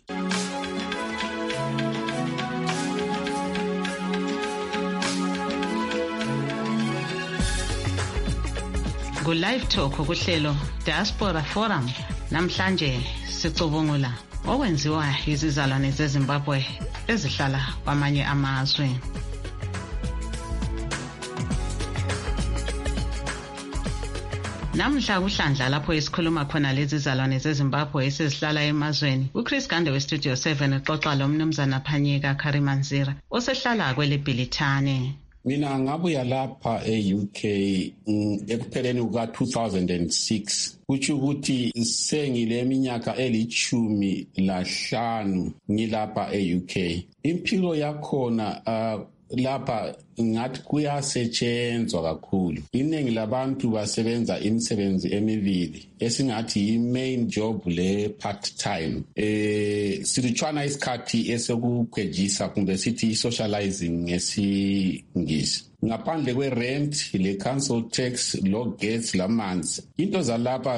Speaker 23: Ku-Live Talk kuhlelo Diaspora Forum namhlanje sicubungula okwenziwa izizalwane zeZimbabwe ezihlala kwamanye amazwe. Namhla kuhlandla lapho esikhuluma khona lezi zizalwane zeZimbabwe esezihlala emazweni. uChris Gande weStudio seven exoxa lo mnumzana Phanyeka Karimanzira osehlala kweleBhilithane.
Speaker 14: Mina ngabuya lapha e-U K ekupheleni kuka two thousand six kuthi ukuthi sengile minyaka elichumi lahlanu ngilapha e-U K. Impilo yakhona uh, lapha ngathi kuyasetshenzwa kakhulu. Iningi labantu basebenza imisebenzi emibili esingathi i-main job le part time. Eh silitshwana isikhathi esekukhwejisa kumbe sithi socializing ngesingisi. Ngaphandle kwe-rent, le council tax, lo gas, lamanzi. Into zalapha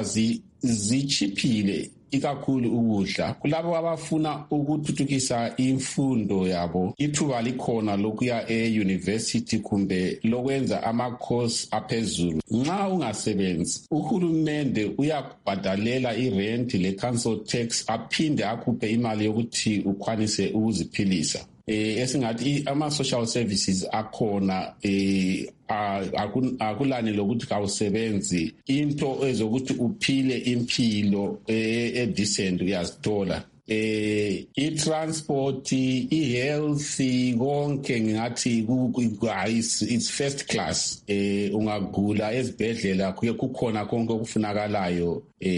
Speaker 14: zichiphile ikakhulu ukudla. Kulabo abafuna ukuthuthukisa imfundo yabo, ithuba likhona lokuya e-university kumbe lokwenza ama-course aphezulu. Nxa ungasebenzi, uhulumende uyakubhadalela i-rent, le council tax, aphinde akuphe imali yokuthi ukwanise ukuziphilisa. Eh esingathi ama social services akhona eh akulani lokuthi kawusebenzi into ezokuthi uphile impilo e decent uyazithola. Eh i-transport i-health konke ngingathi it's first class. Eh ungagula ezibhedlela kukhona konke okufunakalayo.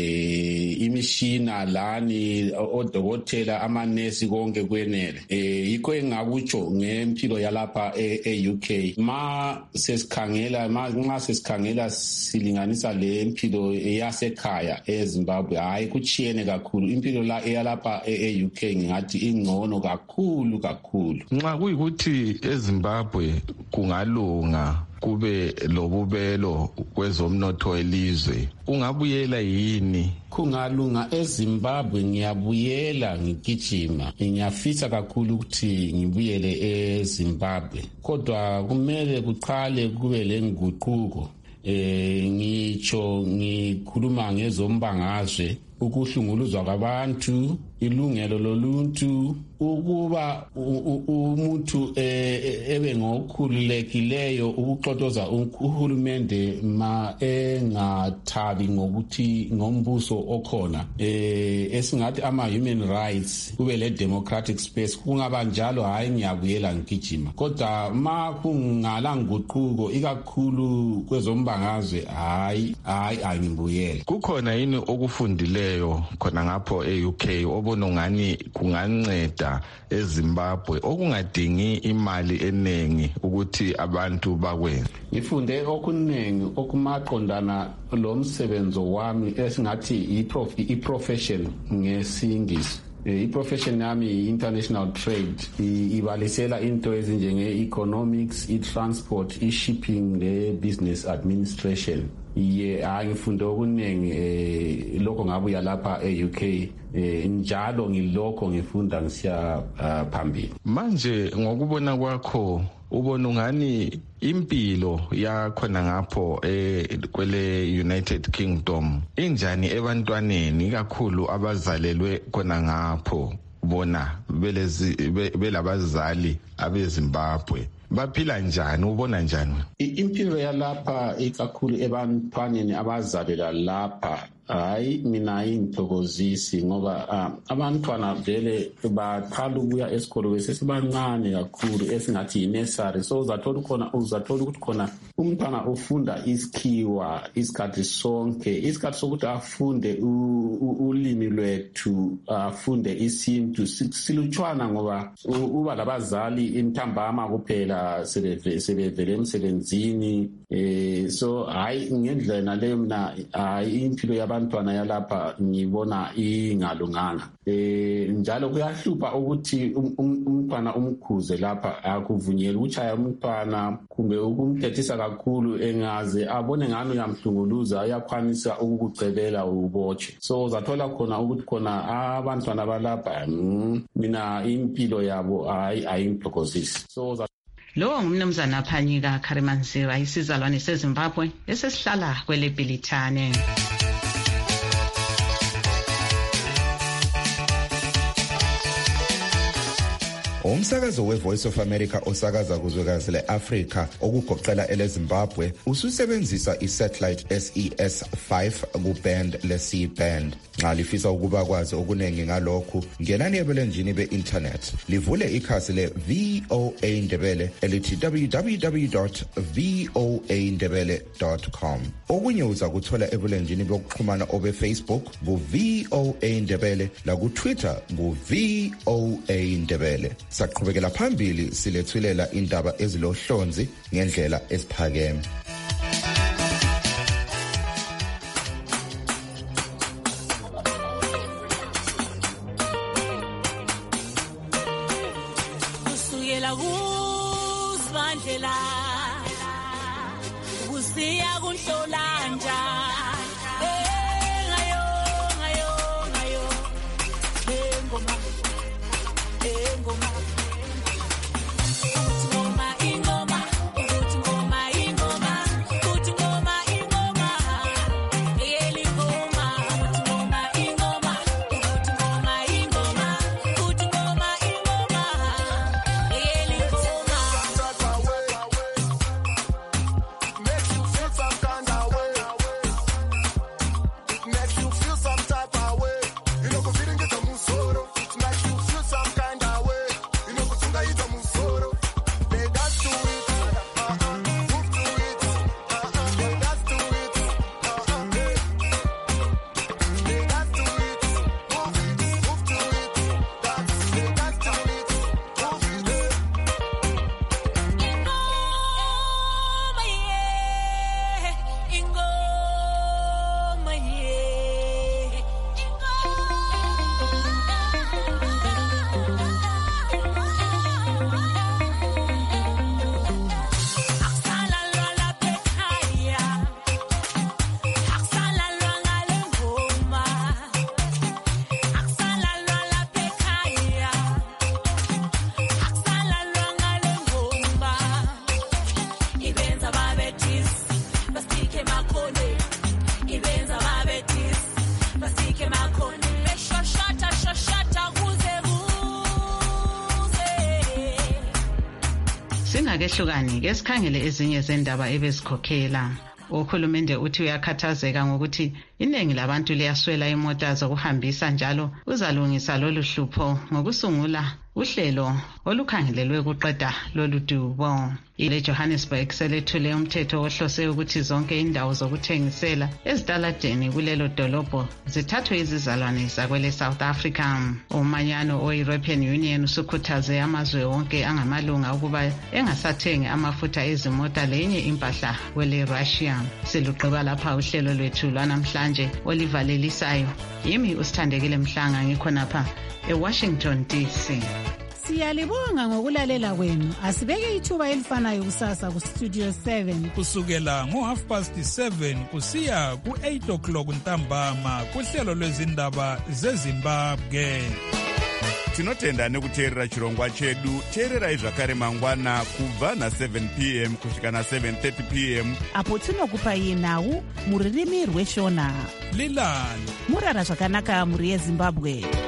Speaker 14: Eh imishina lani odokotela amanesi konke kwenele. Eh yikho engakutsho ngempilo yalapha e-U K. Ma sesikhangela ma sesikhangela silinganisa le impilo yasekhaya eZimbabwe hayi kuchiyene kakhulu. Impilo la eyalapha e-U K ngingathi ingcono kakhulu kakhulu.
Speaker 15: Nxa kuyikuthi eZimbabwe kungalunga kube lobubelo kwezomnotho elizwe ungabuyela yini?
Speaker 14: Kungalunga eZimbabwe ngiyabuyela ngigijima. Ngiyafisa kakhulu ukuthi ngibuyele eZimbabwe. Kodwa kumele kuqale kube lenguquko. Eh ngitsho ngikhuluma ngezombangazwe ukuhlunguluzwa kwabantu ilungelo loluntu ukuba umuntu ebe ngokhululekileyo ukuxoxoza uhulumende ma engathabi ngokuthi ngombuso okhona eh esingathi ama human rights kube le democratic space kungaba njalo hayi ngiyabuyela ngigijima kodwa ma kungala nguquko ikakhulu kwezombangazwe hayi hayi angibuyela.
Speaker 15: Kukhona yini okufundileyo khona ngapho e-U K obona ngani kunganceda eZimbabwe okungadingi imali enengi ukuthi abantu bakwenze?
Speaker 14: Ngifunde okunengi okumaqondana lo msebenzo wami esingathi i-profession ngesingisi. I-profession yami i-international trade ibalisela into ezinjenge-economics, i-transport, i-shipping, ne-business administration. ye angifunde okuningi eh lokho ngabuya lapha e-U K eh njalo ngilokho ngifunda ngisiya phambili.
Speaker 15: Manje ngokubona kwakho ubona ungani impilo yakhona ngapho eh kwele United Kingdom injani ebantwaneni kakhulu abazalelwe khona ngapho bona belezi belabazali abeZimbabwe baphila njani ubona njani?
Speaker 14: Impilo yalapha ikakhulu ebantwaneni abazalela lapha hayi mina ayingithokozisi ngoba uh, abantwana vele baqala ukuya esikolo besesibancane kakhulu esingathi yi-nursery, so uzathola khona uzathola ukuthi khona umntwana ufunda isikhiwa isikhathi sonke, isikhathi sokuthi afunde ulimi lwethu afunde isintu silutshwana ngoba uba labazali intambama kuphela sebevele emsebenzini eh so hayi ngendlela leyo mina hayi impilo yaba abantwana yalapha ngibona ingalunganga. Eh njalo kuyahlupha ukuthi umntwana umkhuze lapha akuvunyelwa uchaya umntwana kumbe ukumthethisa kakhulu engaze abone ngani uyamhlunguluza uyakwanisa ukukucebela ubotshe. So uzathola khona ukuthi khona abantwana balapha mina impilo yabo hayi ayingithokozisi. So
Speaker 23: Lo ngumnumzana Phanyika Kharimanziwa isizalwane seZimbabwe esesihlala kwele Bhilithane.
Speaker 10: Umsakazo we-Voice of America osakaza kuzwekazi le-Afrika okugoqela ele-Zimbabwe ususebenzisa i-satellite S E S five ku-band le-C-band. Nxa lifisa ukuba kwazi okuningi ngalokhu, ngenani ebulenjini be-internet livule ikhasi le-V O A Ndebele elithi w w w dot v o a ndebele dot com. Okunye uza kuthola ebulenjini bokuxhumana obe-Facebook ku-V O A Ndebele laku-Twitter ku-V O A Ndebele. Saqhubekela phambili silethulela indaba ezilohlonzi ngendlela esiphakeme.
Speaker 2: Kusukela kuSibandlela kusiya kuNhlolanja ngayo ngayo ngayo ngoma ngoma
Speaker 23: Singakehlukani ke sikhangele ezinye zendaba ebezikhokhela. Uhulumende uthi uyakhathazeka ngokuthi iningi labantu liyaswela imota zokuhambisa njalo uzalungisa lolu hlupho ngokusungula uhlelo olukhangelelwe ukuqeda lolu dubo. Ile Johannesburg selethule umthetho ohlose ukuthi zonke indawo zokuthengisela ezitaladeni kulelo dolobho zithathwe izizalwane zakwele South Africa. Umanyano o-European Union usukhuthaze amazwe wonke angamalunga ukuba engasathengi amafutha ezimota lenye impahla kwele Russia. Siluqeba lapha uhlelo lwethu lwanamhlanje olivalelisayo. Yimi uSithandekile Mhlanga ngikhonapha eWashington D C.
Speaker 16: Siyalibonga ngokulalela kwenu. Asibeke ithuba elifanayo kusasa ku Studio seven.
Speaker 17: Kusukela ngo half past seven kusiya ku eight o'clock ntambama kuhlelo lwezindaba zeZimbabwe.
Speaker 1: Tinotenda nekuteerera chirongwa chedu. Teererai zvakare mangwana kubva na seven p m kusvika na seven thirty p m
Speaker 18: apo tinokupai nhau muririmi rweshona.
Speaker 17: Lilani
Speaker 18: murara zvakanaka muri yeZimbabwe.